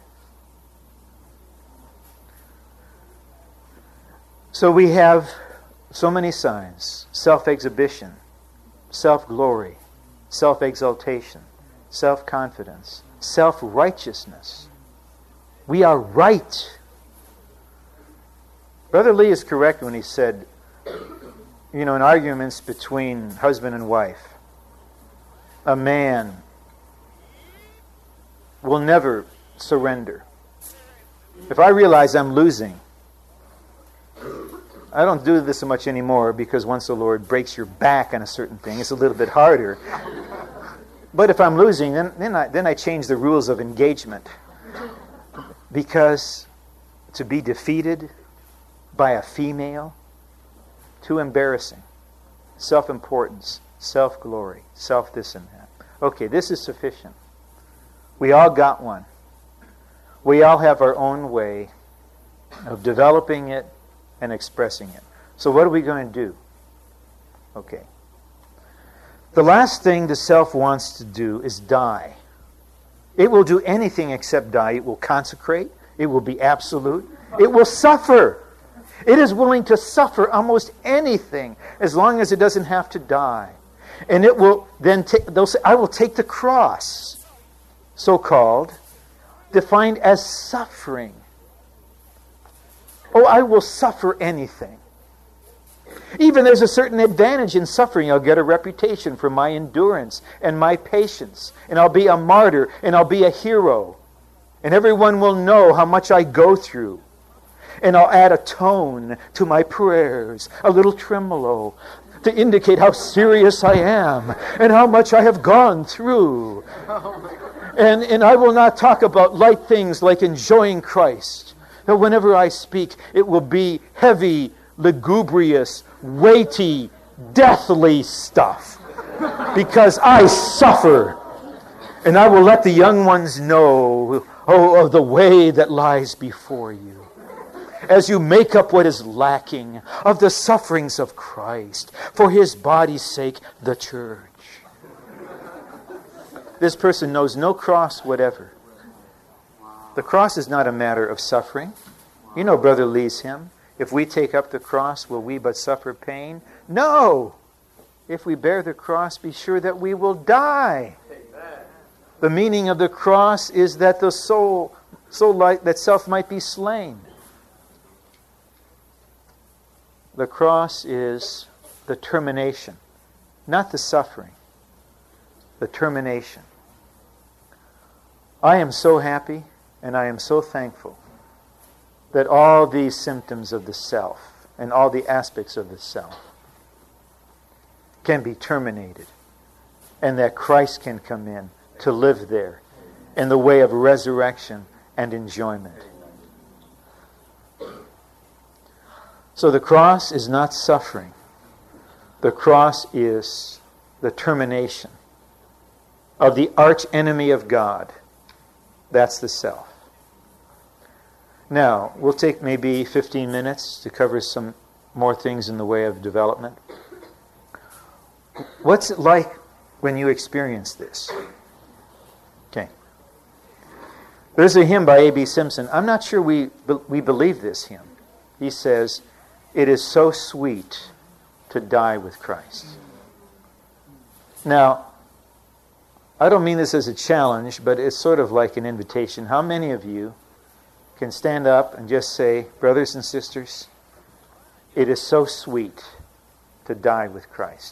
So we have so many signs. Self-exhibition, self-glory, self-exaltation, self-confidence, self-righteousness. We are right. Brother Lee is correct when he said, you know, in arguments between husband and wife, a man will never surrender. If I realize I'm losing, I don't do this so much anymore, because once the Lord breaks your back on a certain thing, it's a little bit harder. But if I'm losing, then, then, I, then I change the rules of engagement. Because to be defeated by a female, too embarrassing. Self-importance, self-glory, self-this and that. Okay, this is sufficient. We all got one. We all have our own way of developing it and expressing it. So what are we going to do? Okay. The last thing the self wants to do is die. It will do anything except die. It will consecrate. It will be absolute. It will suffer. It is willing to suffer almost anything as long as it doesn't have to die. And it will then take, they'll say, I will take the cross, so-called, defined as suffering. Oh, I will suffer anything. Even there's a certain advantage in suffering. I'll get a reputation for my endurance and my patience. And I'll be a martyr and I'll be a hero. And everyone will know how much I go through. And I'll add a tone to my prayers, a little tremolo, to indicate how serious I am and how much I have gone through. And, and I will not talk about light things like enjoying Christ. But whenever I speak, it will be heavy, lugubrious, weighty, deathly stuff. Because I suffer. And I will let the young ones know, oh, of the way that lies before you. As you make up what is lacking of the sufferings of Christ for His body's sake, the church. This person knows no cross whatever. The cross is not a matter of suffering. You know Brother Lee's hymn, if we take up the cross, will we but suffer pain? No! If we bear the cross, be sure that we will die. Amen. The meaning of the cross is that the soul, so like that self might be slain. The cross is the termination, not the suffering. The termination. I am so happy and I am so thankful that all these symptoms of the self and all the aspects of the self can be terminated, and that Christ can come in to live there in the way of resurrection and enjoyment. So the cross is not suffering. The cross is the termination of the arch enemy of God. That's the self. Now, we'll take maybe fifteen minutes to cover some more things in the way of development. What's it like when you experience this? Okay. There's a hymn by A B Simpson. I'm not sure we we believe this hymn. He says, it is so sweet to die with Christ. Now, I don't mean this as a challenge, but it's sort of like an invitation. How many of you can stand up and just say, brothers and sisters, it is so sweet to die with Christ?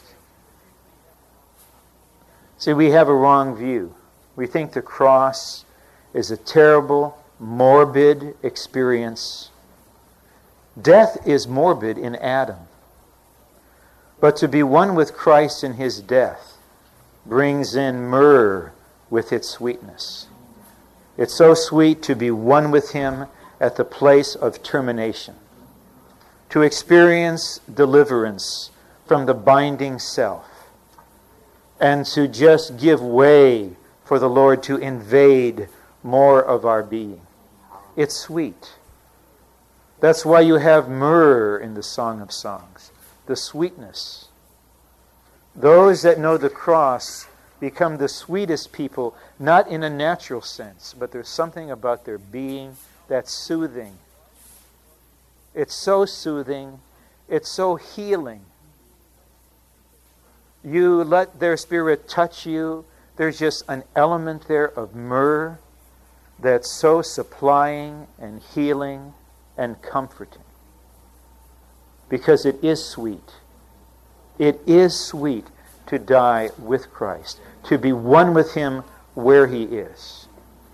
See, we have a wrong view. We think the cross is a terrible, morbid experience. Death is morbid in Adam. But to be one with Christ in His death brings in myrrh with its sweetness. It's so sweet to be one with Him at the place of termination. To experience deliverance from the binding self. and to just give way for the Lord to invade more of our being. It's sweet. That's why you have myrrh in the Song of Songs, the sweetness. Those that know the cross become the sweetest people, not in a natural sense, but there's something about their being that's soothing. It's so soothing. It's so healing. You let their spirit touch you. There's just an element there of myrrh that's so supplying and healing and comforting. Because it is sweet. It is sweet to die with Christ, to be one with Him where He is.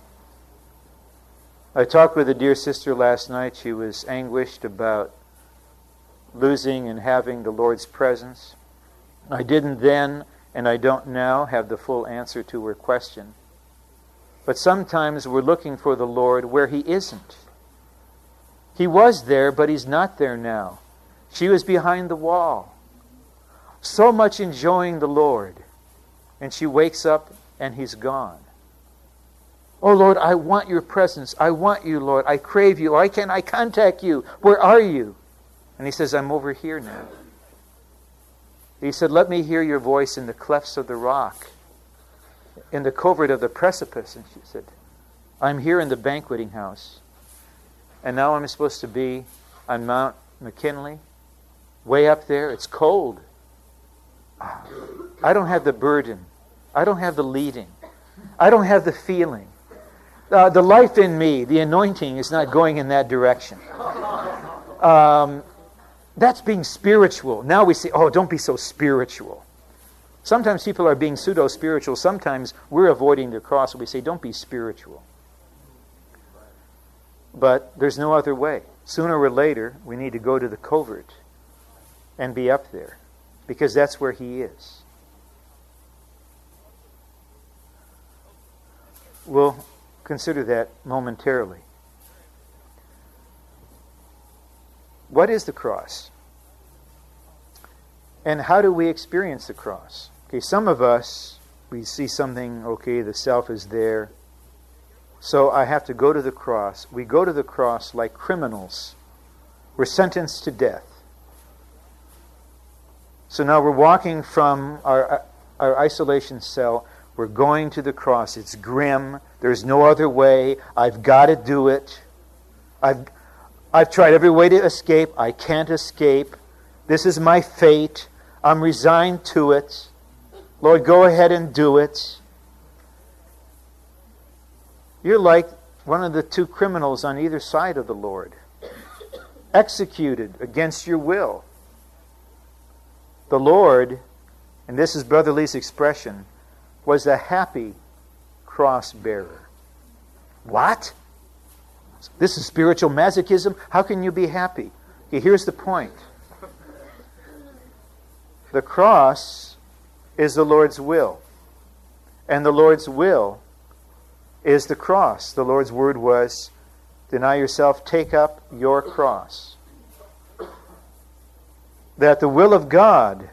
I talked with a dear sister last night. She was anguished about losing and having the Lord's presence. I didn't then, and I don't now, have the full answer to her question. But sometimes we're looking for the Lord where He isn't. He was there, but He's not there now. She was behind the wall, so much enjoying the Lord, and she wakes up and He's gone. Oh Lord, I want your presence. I want you, Lord. I crave you. Why can't I contact you? Where are you? And He says, I'm over here now. He said, let me hear your voice in the clefts of the rock, in the covert of the precipice. And she said, I'm here in the banqueting house. And now I'm supposed to be on Mount McKinley, way up there. It's cold. I don't have the burden. I don't have the leading. I don't have the feeling. Uh, the life in me, the anointing, is not going in that direction. Um, that's being spiritual. Now we say, oh, don't be so spiritual. Sometimes people are being pseudo-spiritual. Sometimes we're avoiding the cross. We say, don't be spiritual. But there's no other way. Sooner or later, we need to go to the covert and be up there, because that's where He is. We'll consider that momentarily. What is the cross? And how do we experience the cross? Okay, some of us, we see something, okay, the self is there, so I have to go to the cross. We go to the cross like criminals. We're sentenced to death. So now we're walking from our, our isolation cell. We're going to the cross. It's grim. There's no other way. I've got to do it. I've, I've tried every way to escape. I can't escape. This is my fate. I'm resigned to it. Lord, go ahead and do it. You're like one of the two criminals on either side of the Lord, executed against your will. The Lord, and this is Brother Lee's expression, was a happy cross bearer. What? This is spiritual masochism? How can you be happy? Okay, here's the point. The cross is the Lord's will. And the Lord's will is the cross. The Lord's word was, deny yourself, take up your cross. That the will of God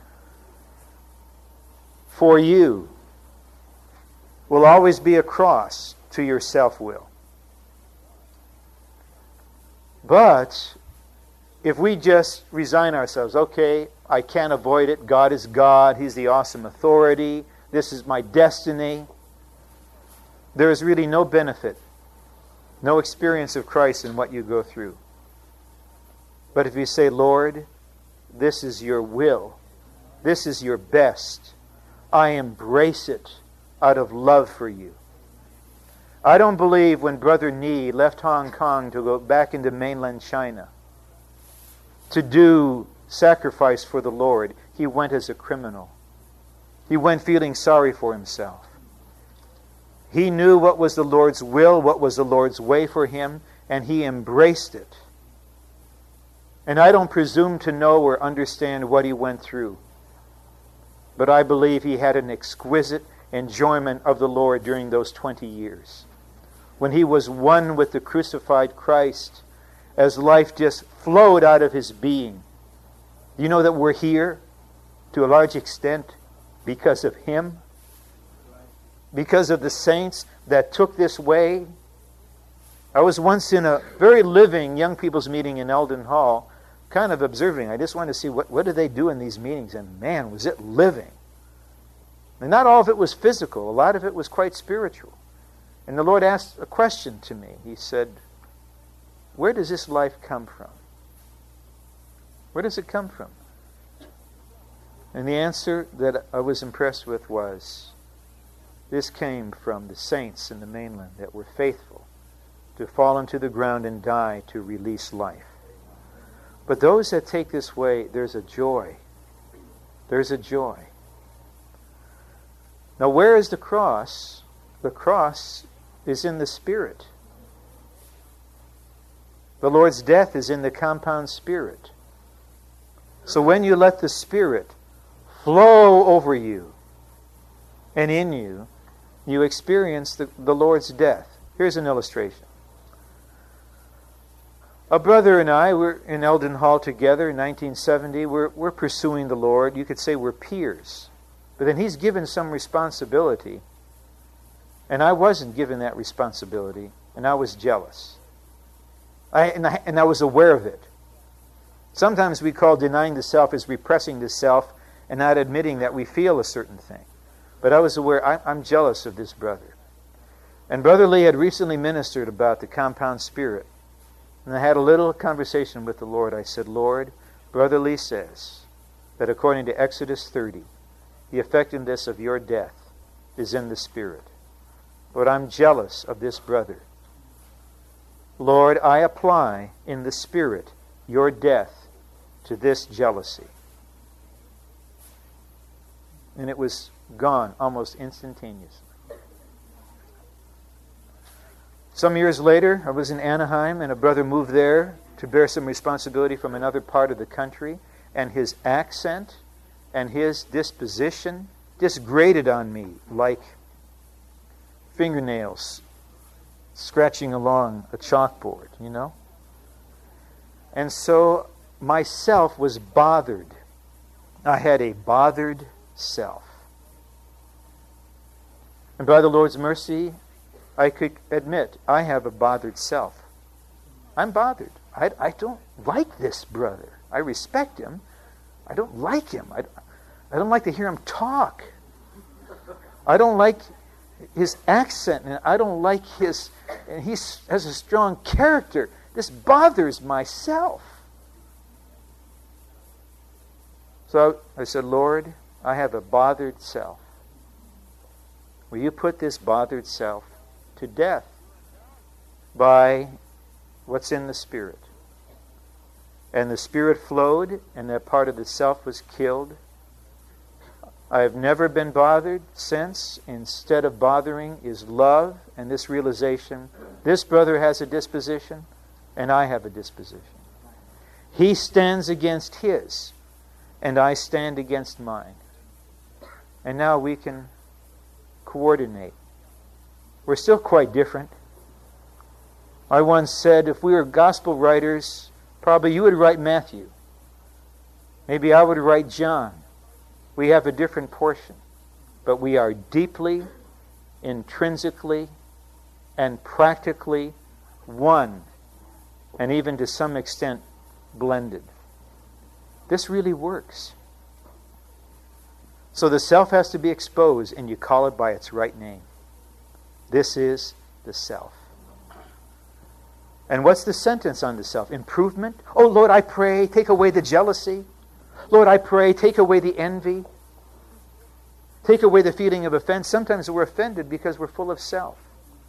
for you will always be a cross to your self-will. But if we just resign ourselves, okay, I can't avoid it. God is God. He's the awesome authority. This is my destiny. There is really no benefit, no experience of Christ in what you go through. But if you say, Lord, this is your will, this is your best, I embrace it out of love for you. I don't believe when Brother Nee left Hong Kong to go back into mainland China to do sacrifice for the Lord, he went as a criminal. He went feeling sorry for himself. He knew what was the Lord's will, what was the Lord's way for him, and he embraced it. And I don't presume to know or understand what he went through, but I believe he had an exquisite enjoyment of the Lord during those twenty years, when he was one with the crucified Christ, as life just flowed out of his being. You know that we're here, to a large extent, because of him? Because of the saints that took this way? I was once in a very living young people's meeting in Eldon Hall, kind of observing. I just wanted to see what, what do they do in these meetings, and man, was it living. And not all of it was physical. A lot of it was quite spiritual. And the Lord asked a question to me. He said, where does this life come from? Where does it come from? And the answer that I was impressed with was, this came from the saints in the mainland that were faithful to fall into the ground and die to release life. But those that take this way, there's a joy. There's a joy. Now, where is the cross? The cross is in the Spirit. The Lord's death is in the compound Spirit. So when you let the Spirit flow over you and in you, you experience the, the Lord's death. Here's an illustration. A brother and I were in Eldon Hall together in nineteen seventy. We're, we're pursuing the Lord. You could say we're peers. But then he's given some responsibility, and I wasn't given that responsibility, and I was jealous. I, and, I, and I was aware of it. Sometimes we call denying the self as repressing the self and not admitting that we feel a certain thing. But I was aware, I, I'm jealous of this brother. And Brother Lee had recently ministered about the compound spirit. And I had a little conversation with the Lord. I said, Lord, Brother Lee says that according to Exodus thirty, the effectiveness of your death is in the Spirit. Lord, I'm jealous of this brother. Lord, I apply in the Spirit your death to this jealousy. And it was gone almost instantaneously. Some years later, I was in Anaheim, and a brother moved there to bear some responsibility from another part of the country, and his accent and his disposition just grated on me like fingernails scratching along a chalkboard, you know? And so myself was bothered. I had a bothered self. And by the Lord's mercy, I could admit I have a bothered self. I'm bothered. I, I don't like this brother. I respect him. I don't like him. I, I don't like to hear him talk. I don't like his accent, and I don't like his... And he has a strong character. This bothers myself. So I said, Lord, I have a bothered self. Will you put this bothered self to death by what's in the Spirit? And the Spirit flowed, and that part of the self was killed. I have never been bothered since. Instead of bothering is love and this realization. This brother has a disposition, and I have a disposition. He stands against his, and I stand against mine. And now we can coordinate. We're still quite different. I once said, if we were gospel writers, probably you would write Matthew. Maybe I would write John. We have a different portion. But we are deeply, intrinsically, and practically one. And even to some extent, blended. This really works. So the self has to be exposed, and you call it by its right name. This is the self. And what's the sentence on the self? Improvement? Oh, Lord, I pray, take away the jealousy. Lord, I pray, take away the envy. Take away the feeling of offense. Sometimes we're offended because we're full of self.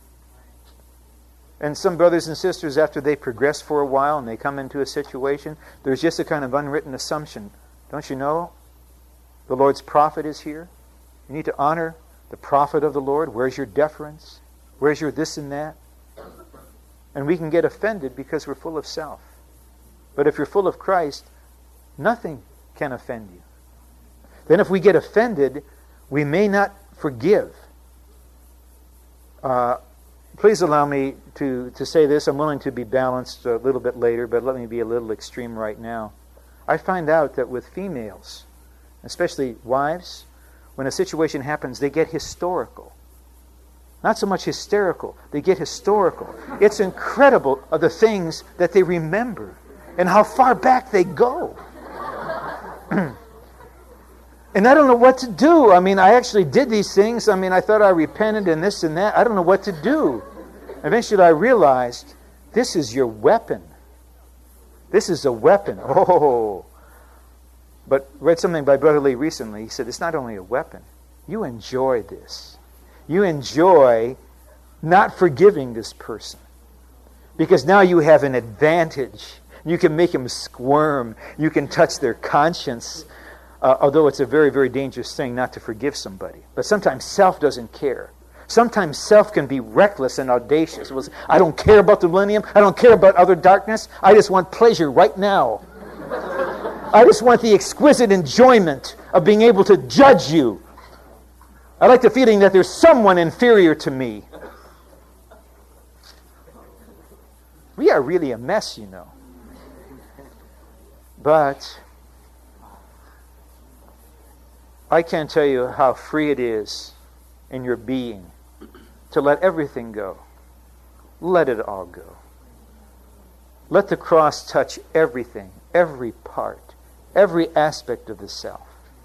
And some brothers and sisters, after they progress for a while and they come into a situation, there's just a kind of unwritten assumption. Don't you know the Lord's prophet is here? You need to honor the prophet of the Lord. Where's your deference? Where's your this and that? And we can get offended because we're full of self. But if you're full of Christ, nothing can offend you. Then if we get offended, we may not forgive. Uh, please allow me to, to say this. I'm willing to be balanced a little bit later, but let me be a little extreme right now. I find out that with females, especially wives, when a situation happens, they get historical. Not so much hysterical, they get historical. It's incredible of the things that they remember and how far back they go. And I don't know what to do. I mean, I actually did these things. I mean, I thought I repented and this and that. I don't know what to do. Eventually I realized, this is your weapon. This is a weapon. Oh. But read something by Brother Lee recently. He said, it's not only a weapon. You enjoy this. You enjoy not forgiving this person. Because now you have an advantage. You can make them squirm. You can touch their conscience. Uh, although it's a very, very dangerous thing not to forgive somebody. But sometimes self doesn't care. Sometimes self can be reckless and audacious. It was, I don't care about the millennium. I don't care about other darkness. I just want pleasure right now. I just want the exquisite enjoyment of being able to judge you. I like the feeling that there's someone inferior to me. We are really a mess, you know. But I can't tell you how free it is in your being to let everything go. Let it all go. Let the cross touch everything, every part, every aspect of the self.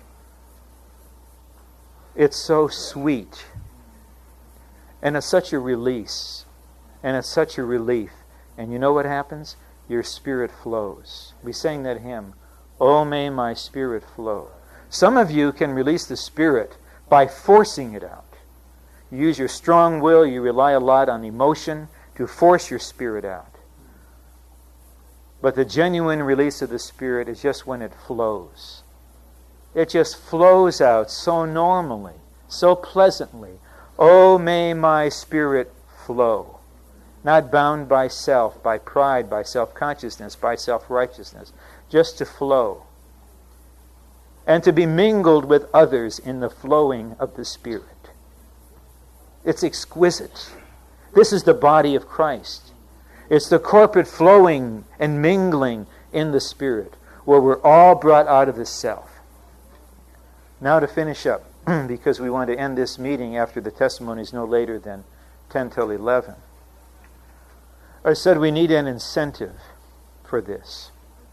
It's so sweet. And it's such a release. And it's such a relief. And you know what happens? Your spirit flows. We sang that hymn, "Oh, may my spirit flow." Some of you can release the spirit by forcing it out. You use your strong will, you rely a lot on emotion to force your spirit out. But the genuine release of the spirit is just when it flows. It just flows out so normally, so pleasantly. Oh, may my spirit flow. Not bound by self, by pride, by self-consciousness, by self-righteousness. Just to flow. And to be mingled with others in the flowing of the Spirit. It's exquisite. This is the body of Christ. It's the corporate flowing and mingling in the Spirit, where we're all brought out of the self. Now to finish up, because we want to end this meeting after the testimonies no later than ten till eleven. I said we need an incentive for this.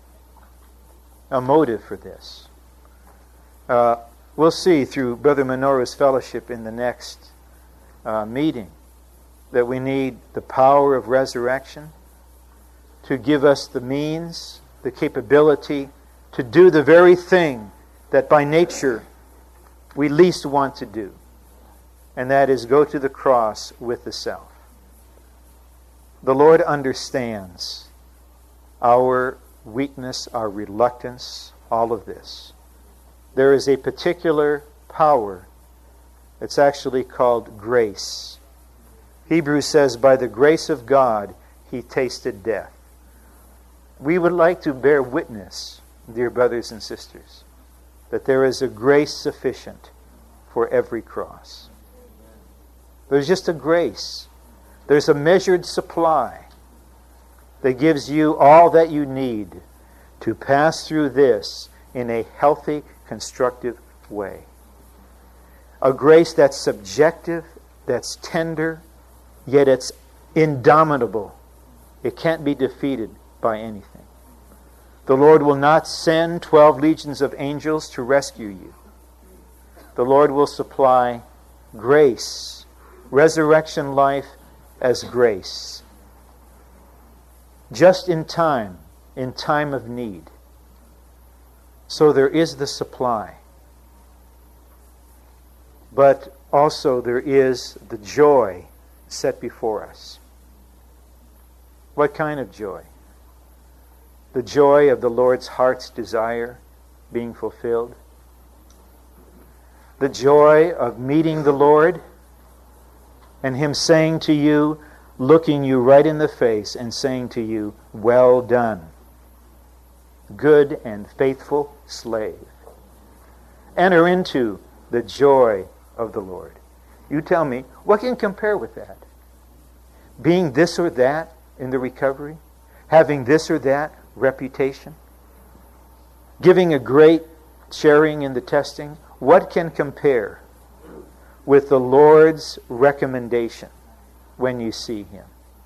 A motive for this. Uh, we'll see through Brother Minora's fellowship in the next uh, meeting that we need the power of resurrection to give us the means, the capability to do the very thing that by nature we least want to do. And that is go to the cross with the self. The Lord understands our weakness, our reluctance, all of this. There is a particular power. It's actually called grace. Hebrews says, by the grace of God, he tasted death. We would like to bear witness, dear brothers and sisters, that there is a grace sufficient for every cross. There's just a grace. There's a measured supply that gives you all that you need to pass through this in a healthy, constructive way. A grace that's subjective, that's tender, yet it's indomitable. It can't be defeated by anything. The Lord will not send twelve legions of angels to rescue you. The Lord will supply grace, resurrection life as grace. Just in time, in time of need. So there is the supply. But also there is the joy set before us. What kind of joy? The joy of the Lord's heart's desire being fulfilled. The joy of meeting the Lord and Him saying to you, looking you right in the face and saying to you, well done, good and faithful slave. Enter into the joy of the Lord. You tell me, what can compare with that? Being this or that in the recovery? Having this or that reputation? Giving a great sharing in the testing? What can compare with the Lord's recommendation when you see Him?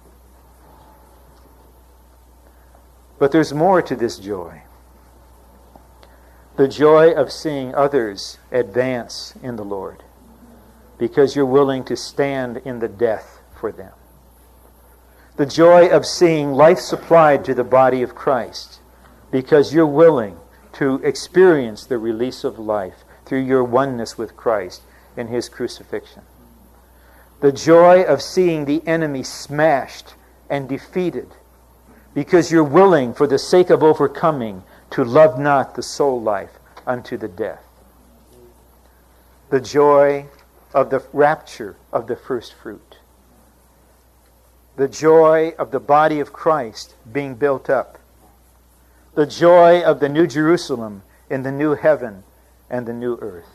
But there's more to this joy. The joy of seeing others advance in the Lord because you're willing to stand in the death for them. The joy of seeing life supplied to the body of Christ because you're willing to experience the release of life through your oneness with Christ in His crucifixion. The joy of seeing the enemy smashed and defeated because you're willing, for the sake of overcoming, to love not the soul life unto the death. The joy of the rapture of the first fruit. The joy of the body of Christ being built up. The joy of the new Jerusalem in the new heaven and the new earth.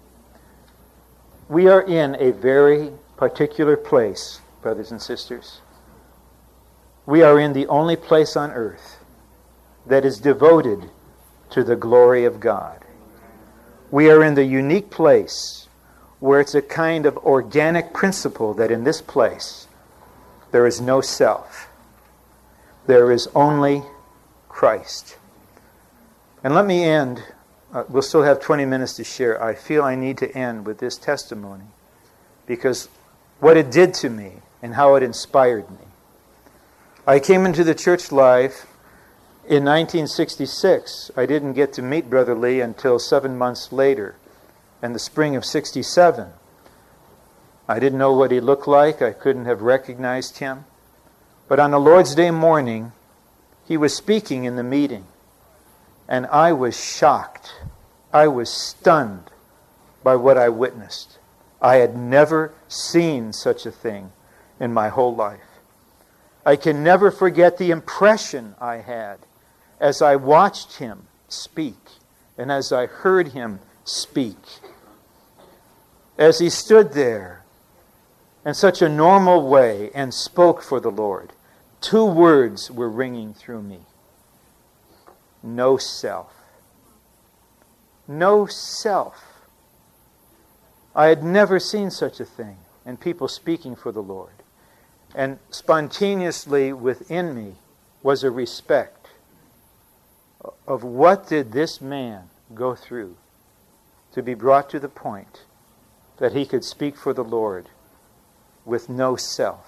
We are in a very particular place, brothers and sisters. We are in the only place on earth that is devoted to the glory of God. We are in the unique place where it's a kind of organic principle that in this place there is no self. There is only Christ. And let me end. Uh, we'll still have twenty minutes to share. I feel I need to end with this testimony because what it did to me and how it inspired me. I came into the church life in nineteen sixty-six. I didn't get to meet Brother Lee until seven months later, in the spring of sixty-seven. I didn't know what he looked like. I couldn't have recognized him. But on the Lord's Day morning, he was speaking in the meeting. And I was shocked. I was stunned by what I witnessed. I had never seen such a thing in my whole life. I can never forget the impression I had as I watched him speak and as I heard him speak. As he stood there in such a normal way and spoke for the Lord, two words were ringing through me. No self. No self. I had never seen such a thing, and people speaking for the Lord. And spontaneously within me was a respect of what did this man go through to be brought to the point that he could speak for the Lord with no self.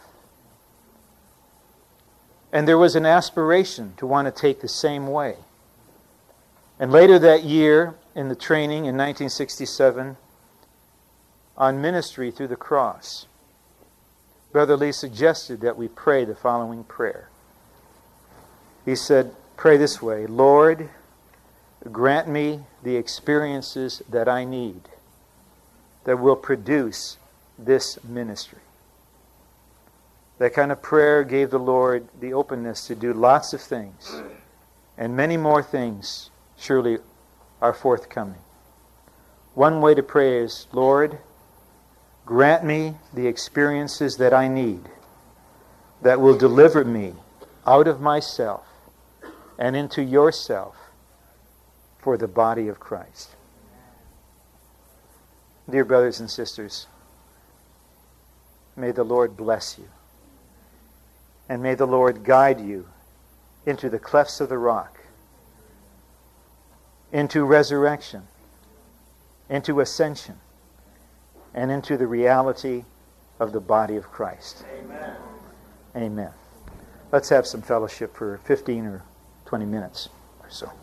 And there was an aspiration to want to take the same way. And later that year, in the training in nineteen sixty-seven, on ministry through the cross, Brother Lee suggested that we pray the following prayer. He said, pray this way: Lord, grant me the experiences that I need that will produce this ministry. That kind of prayer gave the Lord the openness to do lots of things, and many more things surely are forthcoming. One way to pray is, Lord, grant me the experiences that I need that will deliver me out of myself and into yourself for the body of Christ. Dear brothers and sisters, may the Lord bless you. And may the Lord guide you into the clefts of the rock, into resurrection, into ascension, and into the reality of the body of Christ. Amen. Amen. Let's have some fellowship for fifteen or twenty minutes or so.